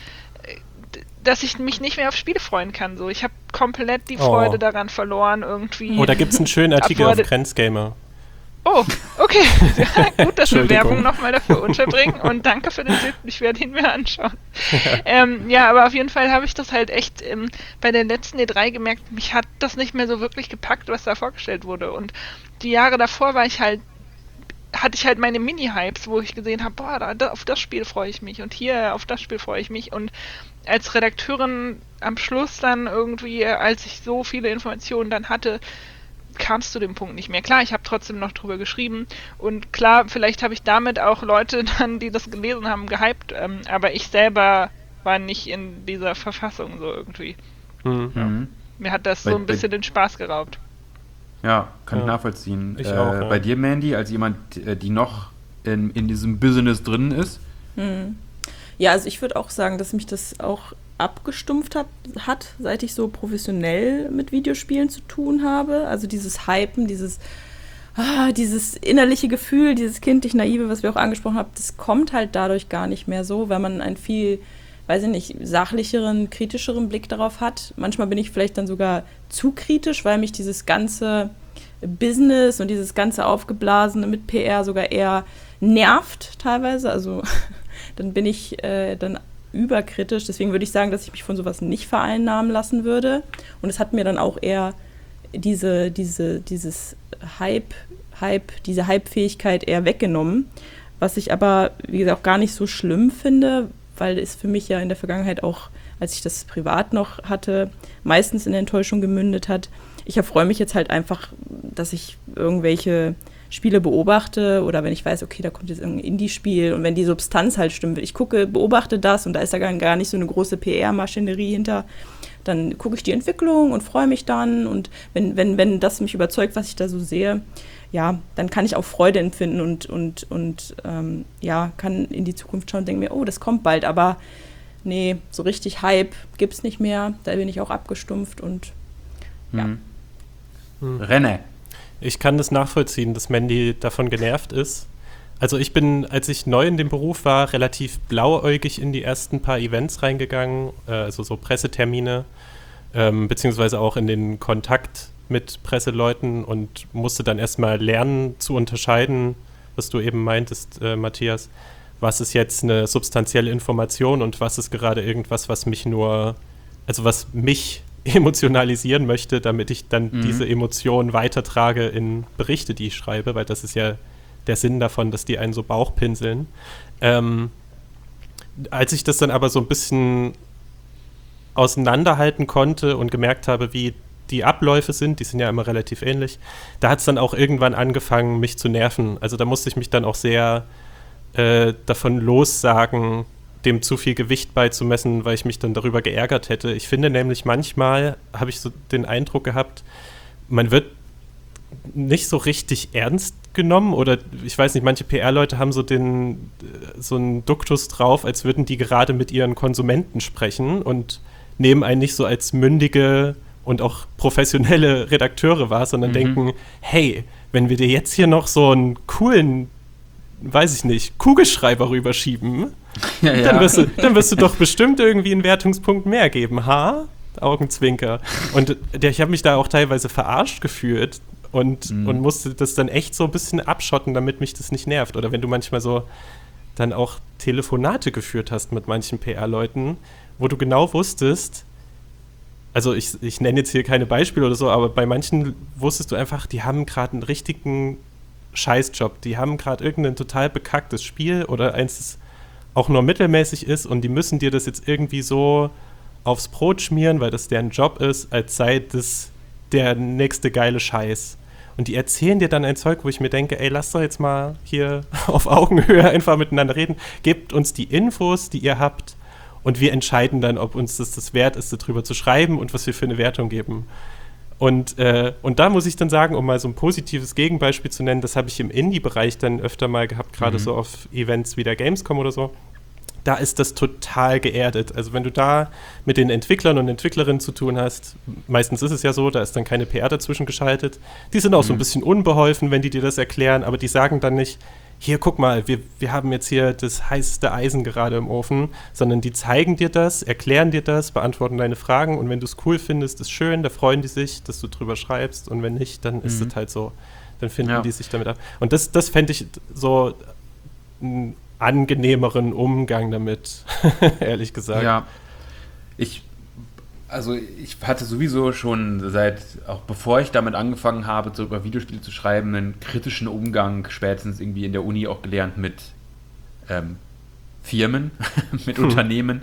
ich mich nicht mehr auf Spiele freuen kann. So, ich habe komplett die Freude daran verloren irgendwie. Oh, da gibt es einen schönen Artikel auf Grenzgamer. Oh, okay. Ja, gut, dass wir Werbung nochmal dafür unterbringen und danke für den Tipp, ich werde ihn mir anschauen. Ja, aber auf jeden Fall habe ich das halt echt bei der letzten E3 gemerkt, mich hat das nicht mehr so wirklich gepackt, was da vorgestellt wurde. Und die Jahre davor hatte ich halt meine Mini-Hypes, wo ich gesehen habe, boah, auf das Spiel freue ich mich und hier auf das Spiel freue ich mich. Und als Redakteurin am Schluss dann irgendwie, als ich so viele Informationen dann hatte, kam es zu dem Punkt nicht mehr. Klar, ich habe trotzdem noch drüber geschrieben und klar, vielleicht habe ich damit auch Leute dann, die das gelesen haben, gehypt, aber ich selber war nicht in dieser Verfassung so irgendwie. Ja. Mir hat das so ein bisschen den Spaß geraubt. Ja, kann ich nachvollziehen. Ich auch, ja. Bei dir, Mandy, als jemand, die noch in diesem Business drin ist? Ja, also ich würde auch sagen, dass mich das auch abgestumpft hat, seit ich so professionell mit Videospielen zu tun habe. Also dieses Hypen, dieses innerliche Gefühl, dieses kindlich Naive, was wir auch angesprochen haben, das kommt halt dadurch gar nicht mehr so, weil man einen viel, weiß ich nicht, sachlicheren, kritischeren Blick darauf hat. Manchmal bin ich vielleicht dann sogar zu kritisch, weil mich dieses ganze Business und dieses ganze Aufgeblasene mit PR sogar eher nervt teilweise. Also dann bin ich dann überkritisch. Deswegen würde ich sagen, dass ich mich von sowas nicht vereinnahmen lassen würde. Und es hat mir dann auch eher diese Hype-Fähigkeit eher weggenommen. Was ich aber, wie gesagt, auch gar nicht so schlimm finde, weil es für mich ja in der Vergangenheit auch, als ich das privat noch hatte, meistens in Enttäuschung gemündet hat. Ich erfreue mich jetzt halt einfach, dass ich irgendwelche Spiele beobachte oder wenn ich weiß, okay, da kommt jetzt irgendein Indie-Spiel und wenn die Substanz halt stimmt, ich beobachte das und da ist da gar nicht so eine große PR-Maschinerie hinter, dann gucke ich die Entwicklung und freue mich dann und wenn das mich überzeugt, was ich da so sehe, ja, dann kann ich auch Freude empfinden und kann in die Zukunft schauen und denke mir, oh, das kommt bald, aber nee, so richtig Hype gibt's nicht mehr, da bin ich auch abgestumpft und ja. René. Ich kann das nachvollziehen, dass Mandy davon genervt ist. Also ich bin, als ich neu in dem Beruf war, relativ blauäugig in die ersten paar Events reingegangen, also so Pressetermine, beziehungsweise auch in den Kontakt mit Presseleuten und musste dann erstmal lernen zu unterscheiden, was du eben meintest, Matthias, was ist jetzt eine substanzielle Information und was ist gerade irgendwas, was mich emotionalisieren möchte, damit ich dann diese Emotion weitertrage in Berichte, die ich schreibe, weil das ist ja der Sinn davon, dass die einen so Bauchpinseln. Als ich das dann aber so ein bisschen auseinanderhalten konnte und gemerkt habe, wie die Abläufe sind, die sind ja immer relativ ähnlich, da hat es dann auch irgendwann angefangen, mich zu nerven. Also da musste ich mich dann auch sehr davon lossagen, dem zu viel Gewicht beizumessen, weil ich mich dann darüber geärgert hätte. Ich finde nämlich manchmal, habe ich so den Eindruck gehabt, man wird nicht so richtig ernst genommen oder ich weiß nicht, manche PR-Leute haben so einen Duktus drauf, als würden die gerade mit ihren Konsumenten sprechen und nehmen einen nicht so als mündige und auch professionelle Redakteure wahr, sondern denken, hey, wenn wir dir jetzt hier noch so einen coolen, weiß ich nicht, Kugelschreiber rüberschieben, dann wirst du doch bestimmt irgendwie einen Wertungspunkt mehr geben, ha? Augenzwinker. Und ich habe mich da auch teilweise verarscht gefühlt und musste das dann echt so ein bisschen abschotten, damit mich das nicht nervt. Oder wenn du manchmal so dann auch Telefonate geführt hast mit manchen PR-Leuten, wo du genau wusstest, also ich nenne jetzt hier keine Beispiele oder so, aber bei manchen wusstest du einfach, die haben gerade einen richtigen Scheißjob. Die haben gerade irgendein total bekacktes Spiel oder eins, das auch nur mittelmäßig ist und die müssen dir das jetzt irgendwie so aufs Brot schmieren, weil das deren Job ist, als sei das der nächste geile Scheiß. Und die erzählen dir dann ein Zeug, wo ich mir denke, ey, lasst doch jetzt mal hier auf Augenhöhe einfach miteinander reden. Gebt uns die Infos, die ihr habt und wir entscheiden dann, ob uns das wert ist, darüber zu schreiben und was wir für eine Wertung geben. Und da muss ich dann sagen, um mal so ein positives Gegenbeispiel zu nennen, das habe ich im Indie-Bereich dann öfter mal gehabt, gerade so auf Events wie der Gamescom oder so. Da ist das total geerdet. Also wenn du da mit den Entwicklern und Entwicklerinnen zu tun hast, meistens ist es ja so, da ist dann keine PR dazwischen geschaltet. Die sind auch so ein bisschen unbeholfen, wenn die dir das erklären, aber die sagen dann nicht, hier, guck mal, wir haben jetzt hier das heißeste Eisen gerade im Ofen, sondern die zeigen dir das, erklären dir das, beantworten deine Fragen und wenn du es cool findest, ist schön, da freuen die sich, dass du drüber schreibst und wenn nicht, dann ist es halt so, dann finden die sich damit ab. Und das fände ich so einen angenehmeren Umgang damit, ehrlich gesagt. Ja, ich hatte sowieso schon auch bevor ich damit angefangen habe, so über Videospiele zu schreiben, einen kritischen Umgang spätestens irgendwie in der Uni auch gelernt mit Firmen, mit Unternehmen,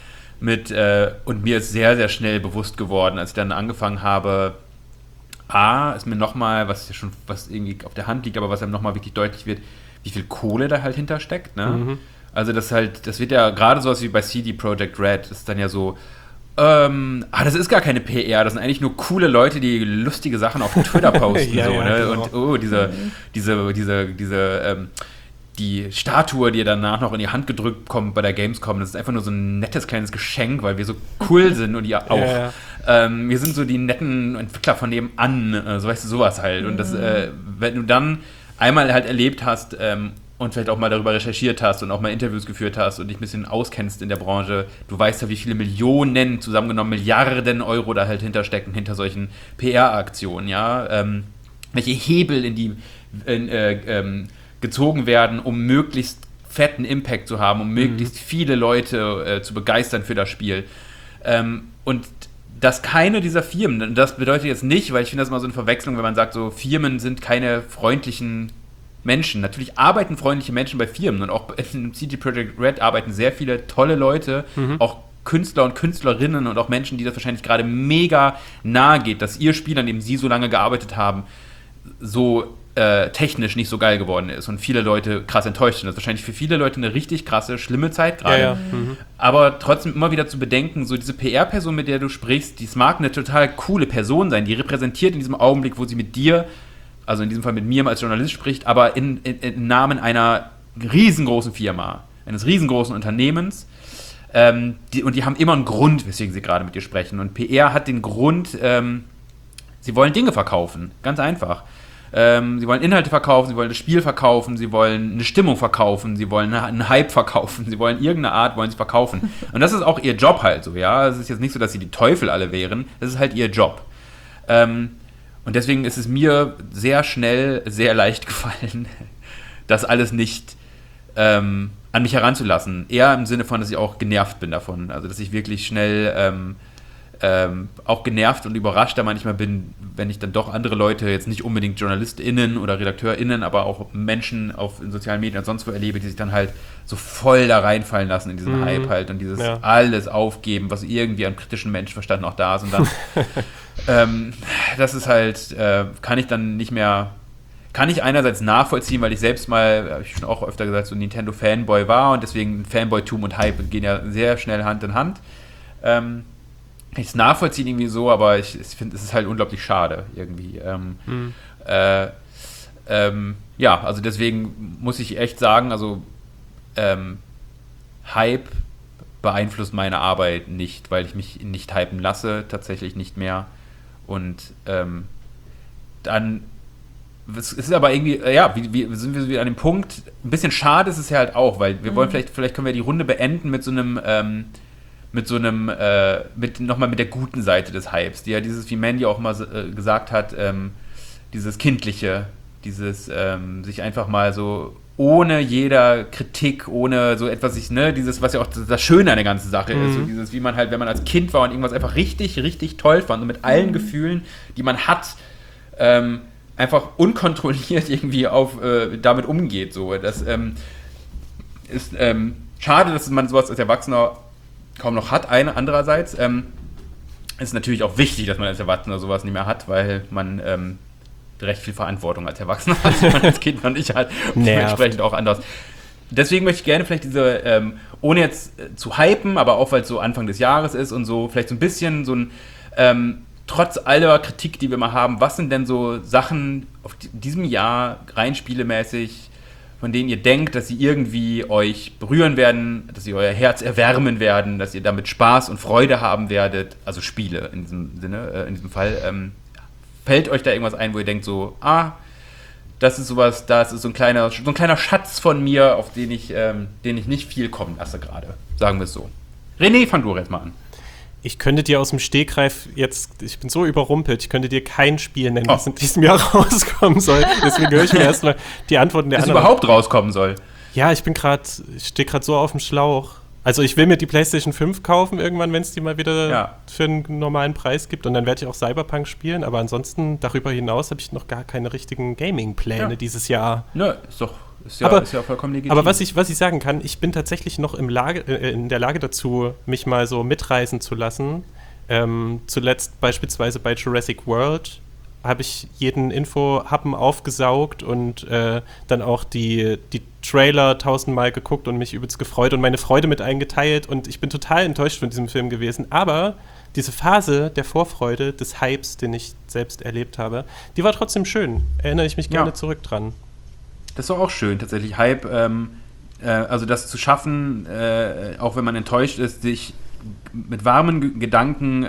und mir ist sehr, sehr schnell bewusst geworden, als ich dann angefangen habe, ist mir nochmal, was irgendwie auf der Hand liegt, aber was einem nochmal wirklich deutlich wird, wie viel Kohle da halt hintersteckt, ne? Also das wird ja gerade sowas wie bei CD Projekt Red, das ist dann ja so, das ist gar keine PR, das sind eigentlich nur coole Leute, die lustige Sachen auf Twitter posten, ne? Genau. Und die Statue, die danach noch in die Hand gedrückt kommt bei der Gamescom, das ist einfach nur so ein nettes kleines Geschenk, weil wir so cool sind und ihr auch. Wir sind so die netten Entwickler von nebenan, so weißt du, sowas halt. Und das, wenn du dann einmal halt erlebt hast und vielleicht auch mal darüber recherchiert hast und auch mal Interviews geführt hast und dich ein bisschen auskennst in der Branche, du weißt ja, wie viele Millionen, zusammengenommen Milliarden Euro da halt hinterstecken, hinter solchen PR-Aktionen, ja. Welche Hebel gezogen werden, um möglichst fetten Impact zu haben, um möglichst viele Leute zu begeistern für das Spiel. Und dass keine dieser Firmen, das bedeutet jetzt nicht, weil ich finde das immer so eine Verwechslung, wenn man sagt, so Firmen sind keine freundlichen Menschen. Natürlich arbeiten freundliche Menschen bei Firmen und auch in CD Projekt Red arbeiten sehr viele tolle Leute, auch Künstler und Künstlerinnen und auch Menschen, die das wahrscheinlich gerade mega nahe geht, dass ihr Spiel, an dem sie so lange gearbeitet haben, so technisch nicht so geil geworden ist und viele Leute krass enttäuscht sind. Das ist wahrscheinlich für viele Leute eine richtig krasse, schlimme Zeit gerade. Aber trotzdem immer wieder zu bedenken, so diese PR-Person, mit der du sprichst, die mag eine total coole Person sein, die repräsentiert in diesem Augenblick, wo sie mit dir, also in diesem Fall mit mir als Journalist spricht, aber im Namen einer riesengroßen Firma, eines riesengroßen Unternehmens. Und die haben immer einen Grund, weswegen sie gerade mit dir sprechen. Und PR hat den Grund, sie wollen Dinge verkaufen. Ganz einfach. Sie wollen Inhalte verkaufen, sie wollen das Spiel verkaufen, sie wollen eine Stimmung verkaufen, sie wollen einen Hype verkaufen, sie wollen irgendeine Art, wollen sie verkaufen. Und das ist auch ihr Job halt so, ja. Es ist jetzt nicht so, dass sie die Teufel alle wären, das ist halt ihr Job. Und deswegen ist es mir sehr schnell, sehr leicht gefallen, das alles nicht an mich heranzulassen. Eher im Sinne von, dass ich auch genervt bin davon. Also, dass ich wirklich schnell auch genervt und überrascht da manchmal bin, wenn ich dann doch andere Leute, jetzt nicht unbedingt JournalistInnen oder RedakteurInnen, aber auch Menschen in sozialen Medien und sonst wo erlebe, die sich dann halt so voll da reinfallen lassen in diesen Hype halt und dieses alles aufgeben, was irgendwie an kritischen Menschenverstand noch da ist. Und dann, das ist halt, kann ich einerseits nachvollziehen, weil ich selbst mal, habe ich schon auch öfter gesagt, so ein Nintendo-Fanboy war und deswegen Fanboy-Tum und Hype gehen ja sehr schnell Hand in Hand. Ich es nachvollziehen irgendwie so, aber ich finde, es ist halt unglaublich schade irgendwie. Ja, also deswegen muss ich echt sagen, also Hype beeinflusst meine Arbeit nicht, weil ich mich nicht hypen lasse, tatsächlich nicht mehr. Und dann es ist aber irgendwie, wie sind wir wieder an dem Punkt, ein bisschen schade ist es ja halt auch, weil wir wollen vielleicht können wir die Runde beenden mit nochmal mit der guten Seite des Hypes, die ja dieses, wie Mandy auch mal gesagt hat, dieses Kindliche, dieses sich einfach mal so ohne jeder Kritik, ohne so etwas, dieses, was ja auch das Schöne an der ganzen Sache ist, so dieses, wie man halt, wenn man als Kind war und irgendwas einfach richtig, richtig toll fand und mit allen Gefühlen, die man hat, einfach unkontrolliert irgendwie damit umgeht, so. Das ist schade, dass man sowas als Erwachsener kaum noch hat. Andererseits ist natürlich auch wichtig, dass man als Erwachsener sowas nicht mehr hat, weil man recht viel Verantwortung als Erwachsener hat, die man als Kind noch nicht hat und dementsprechend auch anders. Deswegen möchte ich gerne vielleicht diese, ohne jetzt zu hypen, aber auch weil es so Anfang des Jahres ist und so, vielleicht so ein bisschen so ein, trotz aller Kritik, die wir mal haben, was sind denn so Sachen auf diesem Jahr rein spielemäßig, von denen ihr denkt, dass sie irgendwie euch berühren werden, dass sie euer Herz erwärmen werden, dass ihr damit Spaß und Freude haben werdet, also Spiele in diesem Sinne, in diesem Fall. Fällt euch da irgendwas ein, wo ihr denkt so, das ist sowas, das ist so ein kleiner Schatz von mir, auf den ich nicht viel kommen lasse gerade, sagen wir es so. René, fang du jetzt mal an. Ich könnte dir aus dem Stegreif ich bin so überrumpelt, ich könnte dir kein Spiel nennen, das in diesem Jahr rauskommen soll. Deswegen höre ich mir erstmal die Antworten der anderen. Das überhaupt rauskommen soll. Ja, ich stehe gerade so auf dem Schlauch. Also ich will mir die PlayStation 5 kaufen irgendwann, wenn es die mal wieder für einen normalen Preis gibt. Und dann werde ich auch Cyberpunk spielen. Aber ansonsten, darüber hinaus, habe ich noch gar keine richtigen Gaming-Pläne dieses Jahr. Nö, ist ja vollkommen legitim. Aber was ich sagen kann, ich bin tatsächlich noch in der Lage dazu, mich mal so mitreißen zu lassen. Zuletzt beispielsweise bei Jurassic World habe ich jeden Info-Happen aufgesaugt und dann auch die Trailer 1000-mal geguckt und mich übelst gefreut und meine Freude mit eingeteilt. Und ich bin total enttäuscht von diesem Film gewesen. Aber diese Phase der Vorfreude, des Hypes, den ich selbst erlebt habe, die war trotzdem schön. Erinnere ich mich gerne zurück dran. Das ist doch auch schön, tatsächlich. Hype, also das zu schaffen, auch wenn man enttäuscht ist, sich mit lieben Gedanken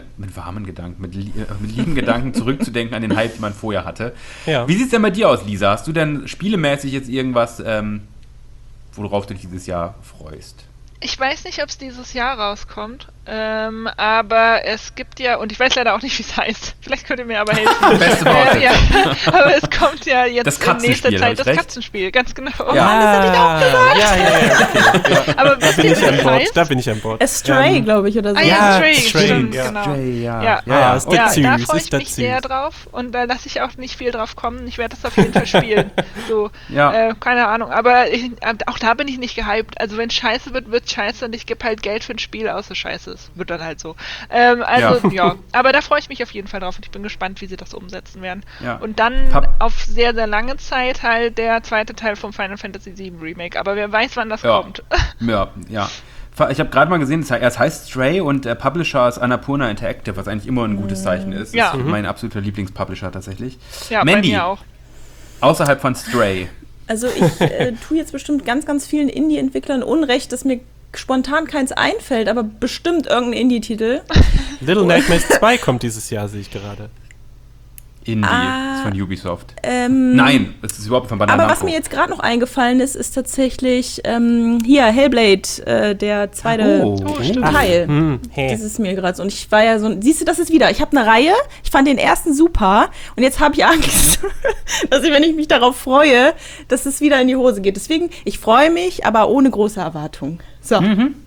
zurückzudenken an den Hype, den man vorher hatte. Ja. Wie sieht es denn bei dir aus, Lisa? Hast du denn spielemäßig jetzt irgendwas, worauf du dich dieses Jahr freust? Ich weiß nicht, ob es dieses Jahr rauskommt, aber es gibt ja, und ich weiß leider auch nicht, wie es heißt. Vielleicht könnt ihr mir aber helfen. Beste Worte. Ja, aber es kommt ja jetzt in nächster Zeit das Katzenspiel, ganz genau. Oh Mann, das hatte ich auch gesagt. Okay. Aber wisst ihr, wie das heißt? Da bin ich an Bord. Stray, glaube ich, oder so. Stray, stimmt, genau. Stray, da freue ich mich sehr drauf und da lasse ich auch nicht viel drauf kommen. Ich werde das auf jeden Fall spielen. So, keine Ahnung, aber auch da bin ich nicht gehypt. Also wenn es scheiße wird, wird scheiße und ich gebe halt Geld für ein Spiel, außer scheiße ist. Wird dann halt so. Aber da freue ich mich auf jeden Fall drauf und ich bin gespannt, wie sie das umsetzen werden. Ja. Und dann auf sehr, sehr lange Zeit halt der zweite Teil vom Final Fantasy VII Remake. Aber wer weiß, wann das kommt. Ja. Ich habe gerade mal gesehen, es heißt Stray und der Publisher ist Annapurna Interactive, was eigentlich immer ein gutes Zeichen ist. Das ist mein absoluter Lieblingspublisher tatsächlich. Ja, Mandy, bei mir auch. Außerhalb von Stray. Also ich tue jetzt bestimmt ganz, ganz vielen Indie-Entwicklern Unrecht, dass mir spontan keins einfällt, aber bestimmt irgendein Indie-Titel. Little Nightmares 2 kommt dieses Jahr, sehe ich gerade. Indie. von Ubisoft. Nein, es ist überhaupt von Bandai Aber Namco. was mir jetzt gerade noch eingefallen ist, ist tatsächlich hier Hellblade, der zweite Teil. Das ist mir gerade so. Und ich war ja so, siehst du, das ist wieder, ich habe eine Reihe, ich fand den ersten super und jetzt habe ich Angst, dass ich, wenn ich mich darauf freue, dass es wieder in die Hose geht. Deswegen, ich freue mich, aber ohne große Erwartungen. So.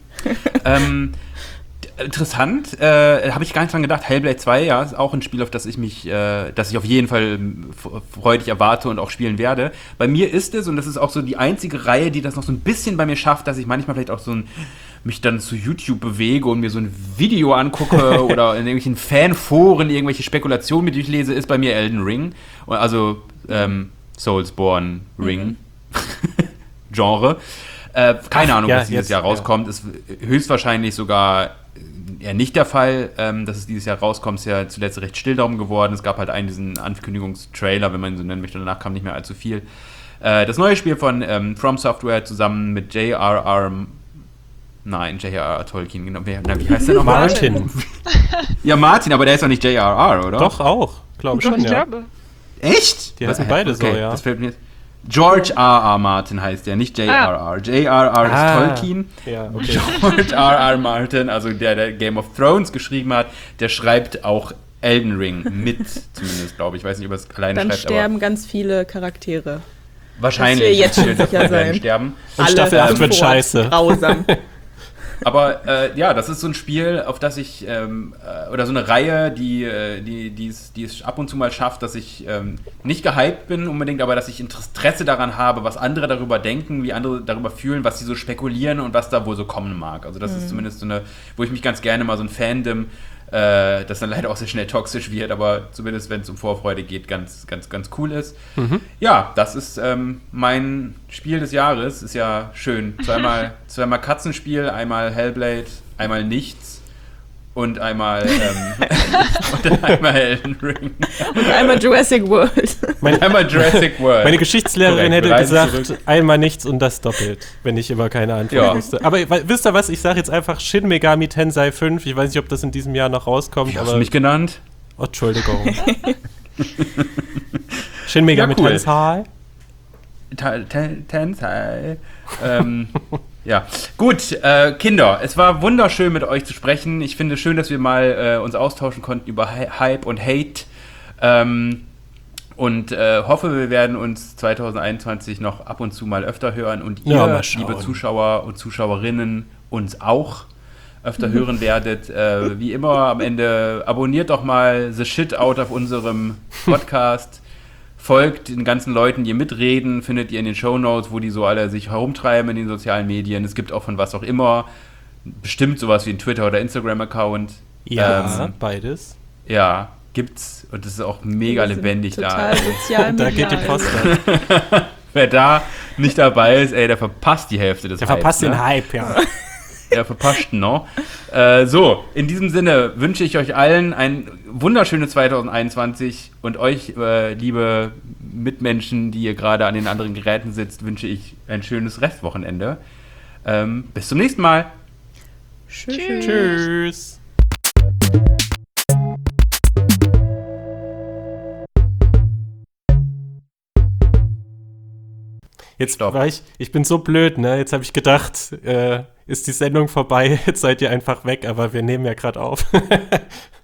Interessant, habe ich gar nicht dran gedacht. Hellblade 2, ja, ist auch ein Spiel, auf das ich mich, das ich auf jeden Fall freudig erwarte und auch spielen werde. Bei mir ist es, und das ist auch so die einzige Reihe, die das noch so ein bisschen bei mir schafft, dass ich manchmal vielleicht auch mich dann zu YouTube bewege und mir so ein Video angucke oder in irgendwelchen Fanforen irgendwelche Spekulationen mit durchlese, ist bei mir Elden Ring. Also Soulsborne Ring. Genre. Keine Ahnung, was dieses Jahr rauskommt. Ist höchstwahrscheinlich sogar eher nicht der Fall, dass es dieses Jahr rauskommt. Ist ja zuletzt recht still darum geworden. Es gab halt diesen Ankündigungstrailer, wenn man ihn so nennen möchte. Danach kam nicht mehr allzu viel. Das neue Spiel von From Software zusammen mit J.R.R. Tolkien. Genau. Wie heißt der nochmal? Martin. Ja, Martin, aber der ist doch nicht J.R.R., oder? Doch, auch. Glaube schon, ja. Glaube. Echt? Die heißen beide so, ja. Das fällt mir jetzt. George R.R. Martin heißt der, nicht J.R.R. J.R.R. ist Tolkien. Ja, okay. George R.R. Martin, also der Game of Thrones geschrieben hat, der schreibt auch Elden Ring mit, zumindest, glaube ich. Ich weiß nicht, ob er es alleine Dann schreibt, sterben aber ganz viele Charaktere. wahrscheinlich. Das wir jetzt schon sicher werden sein. sterben. Und Staffel 8 wird scheiße. Grausam. Aber ja, das ist so ein Spiel, auf das ich, oder so eine Reihe, die es ab und zu mal schafft, dass ich nicht gehypt bin unbedingt, aber dass ich Interesse daran habe, was andere darüber denken, wie andere darüber fühlen, was sie so spekulieren und was da wohl so kommen mag. Also das ist zumindest so eine, wo ich mich ganz gerne mal so ein Fandom, das dann leider auch sehr schnell toxisch wird, aber zumindest wenn es um Vorfreude geht, ganz cool ist. Ja, das ist mein Spiel des Jahres. Ist ja schön. Zweimal Katzenspiel, einmal Hellblade, einmal nichts und einmal Elden Ring. Und einmal Jurassic World. Einmal Jurassic World. Meine Geschichtslehrerin Korrekt, hätte gesagt, zurück. einmal nichts und das doppelt, wenn ich immer keine Antwort Ja. wüsste. Aber wisst ihr was, ich sage jetzt einfach Shin Megami Tensei 5. Ich weiß nicht, ob das in diesem Jahr noch rauskommt. Wie hast du mich genannt? Oh, Entschuldigung. Shin Megami Ja, cool. Tensei. Tensei. Ja, gut, Kinder, es war wunderschön mit euch zu sprechen. Ich finde es schön, dass wir mal uns austauschen konnten über Hype und Hate. Und hoffe, wir werden uns 2021 noch ab und zu mal öfter hören und ihr, Ja, mal schauen. liebe Zuschauer und Zuschauerinnen, uns auch öfter hören werdet. Wie immer am Ende abonniert doch mal The Shit Out auf unserem Podcast. Folgt den ganzen Leuten, die mitreden, findet ihr in den Shownotes, wo die so alle sich herumtreiben in den sozialen Medien. Es gibt auch von was auch immer bestimmt sowas wie einen Twitter- oder Instagram-Account. Ja, beides. Ja, gibt's. Und das ist auch mega lebendig da. Total sozial. Da geht die Post ab. Wer da nicht dabei ist, der verpasst die Hälfte des Der verpasst Hypes, den Hype, ja. Der verpasst ihn noch. So, in diesem Sinne wünsche ich euch allen ein wunderschönes 2021 und euch, liebe Mitmenschen, die ihr gerade an den anderen Geräten sitzt, wünsche ich ein schönes Restwochenende. Bis zum nächsten Mal. Tschüss. Tschüss. Jetzt Stopp. war ich bin so blöd, ne? Jetzt habe ich gedacht, ist die Sendung vorbei, jetzt seid ihr einfach weg, aber wir nehmen ja gerade auf.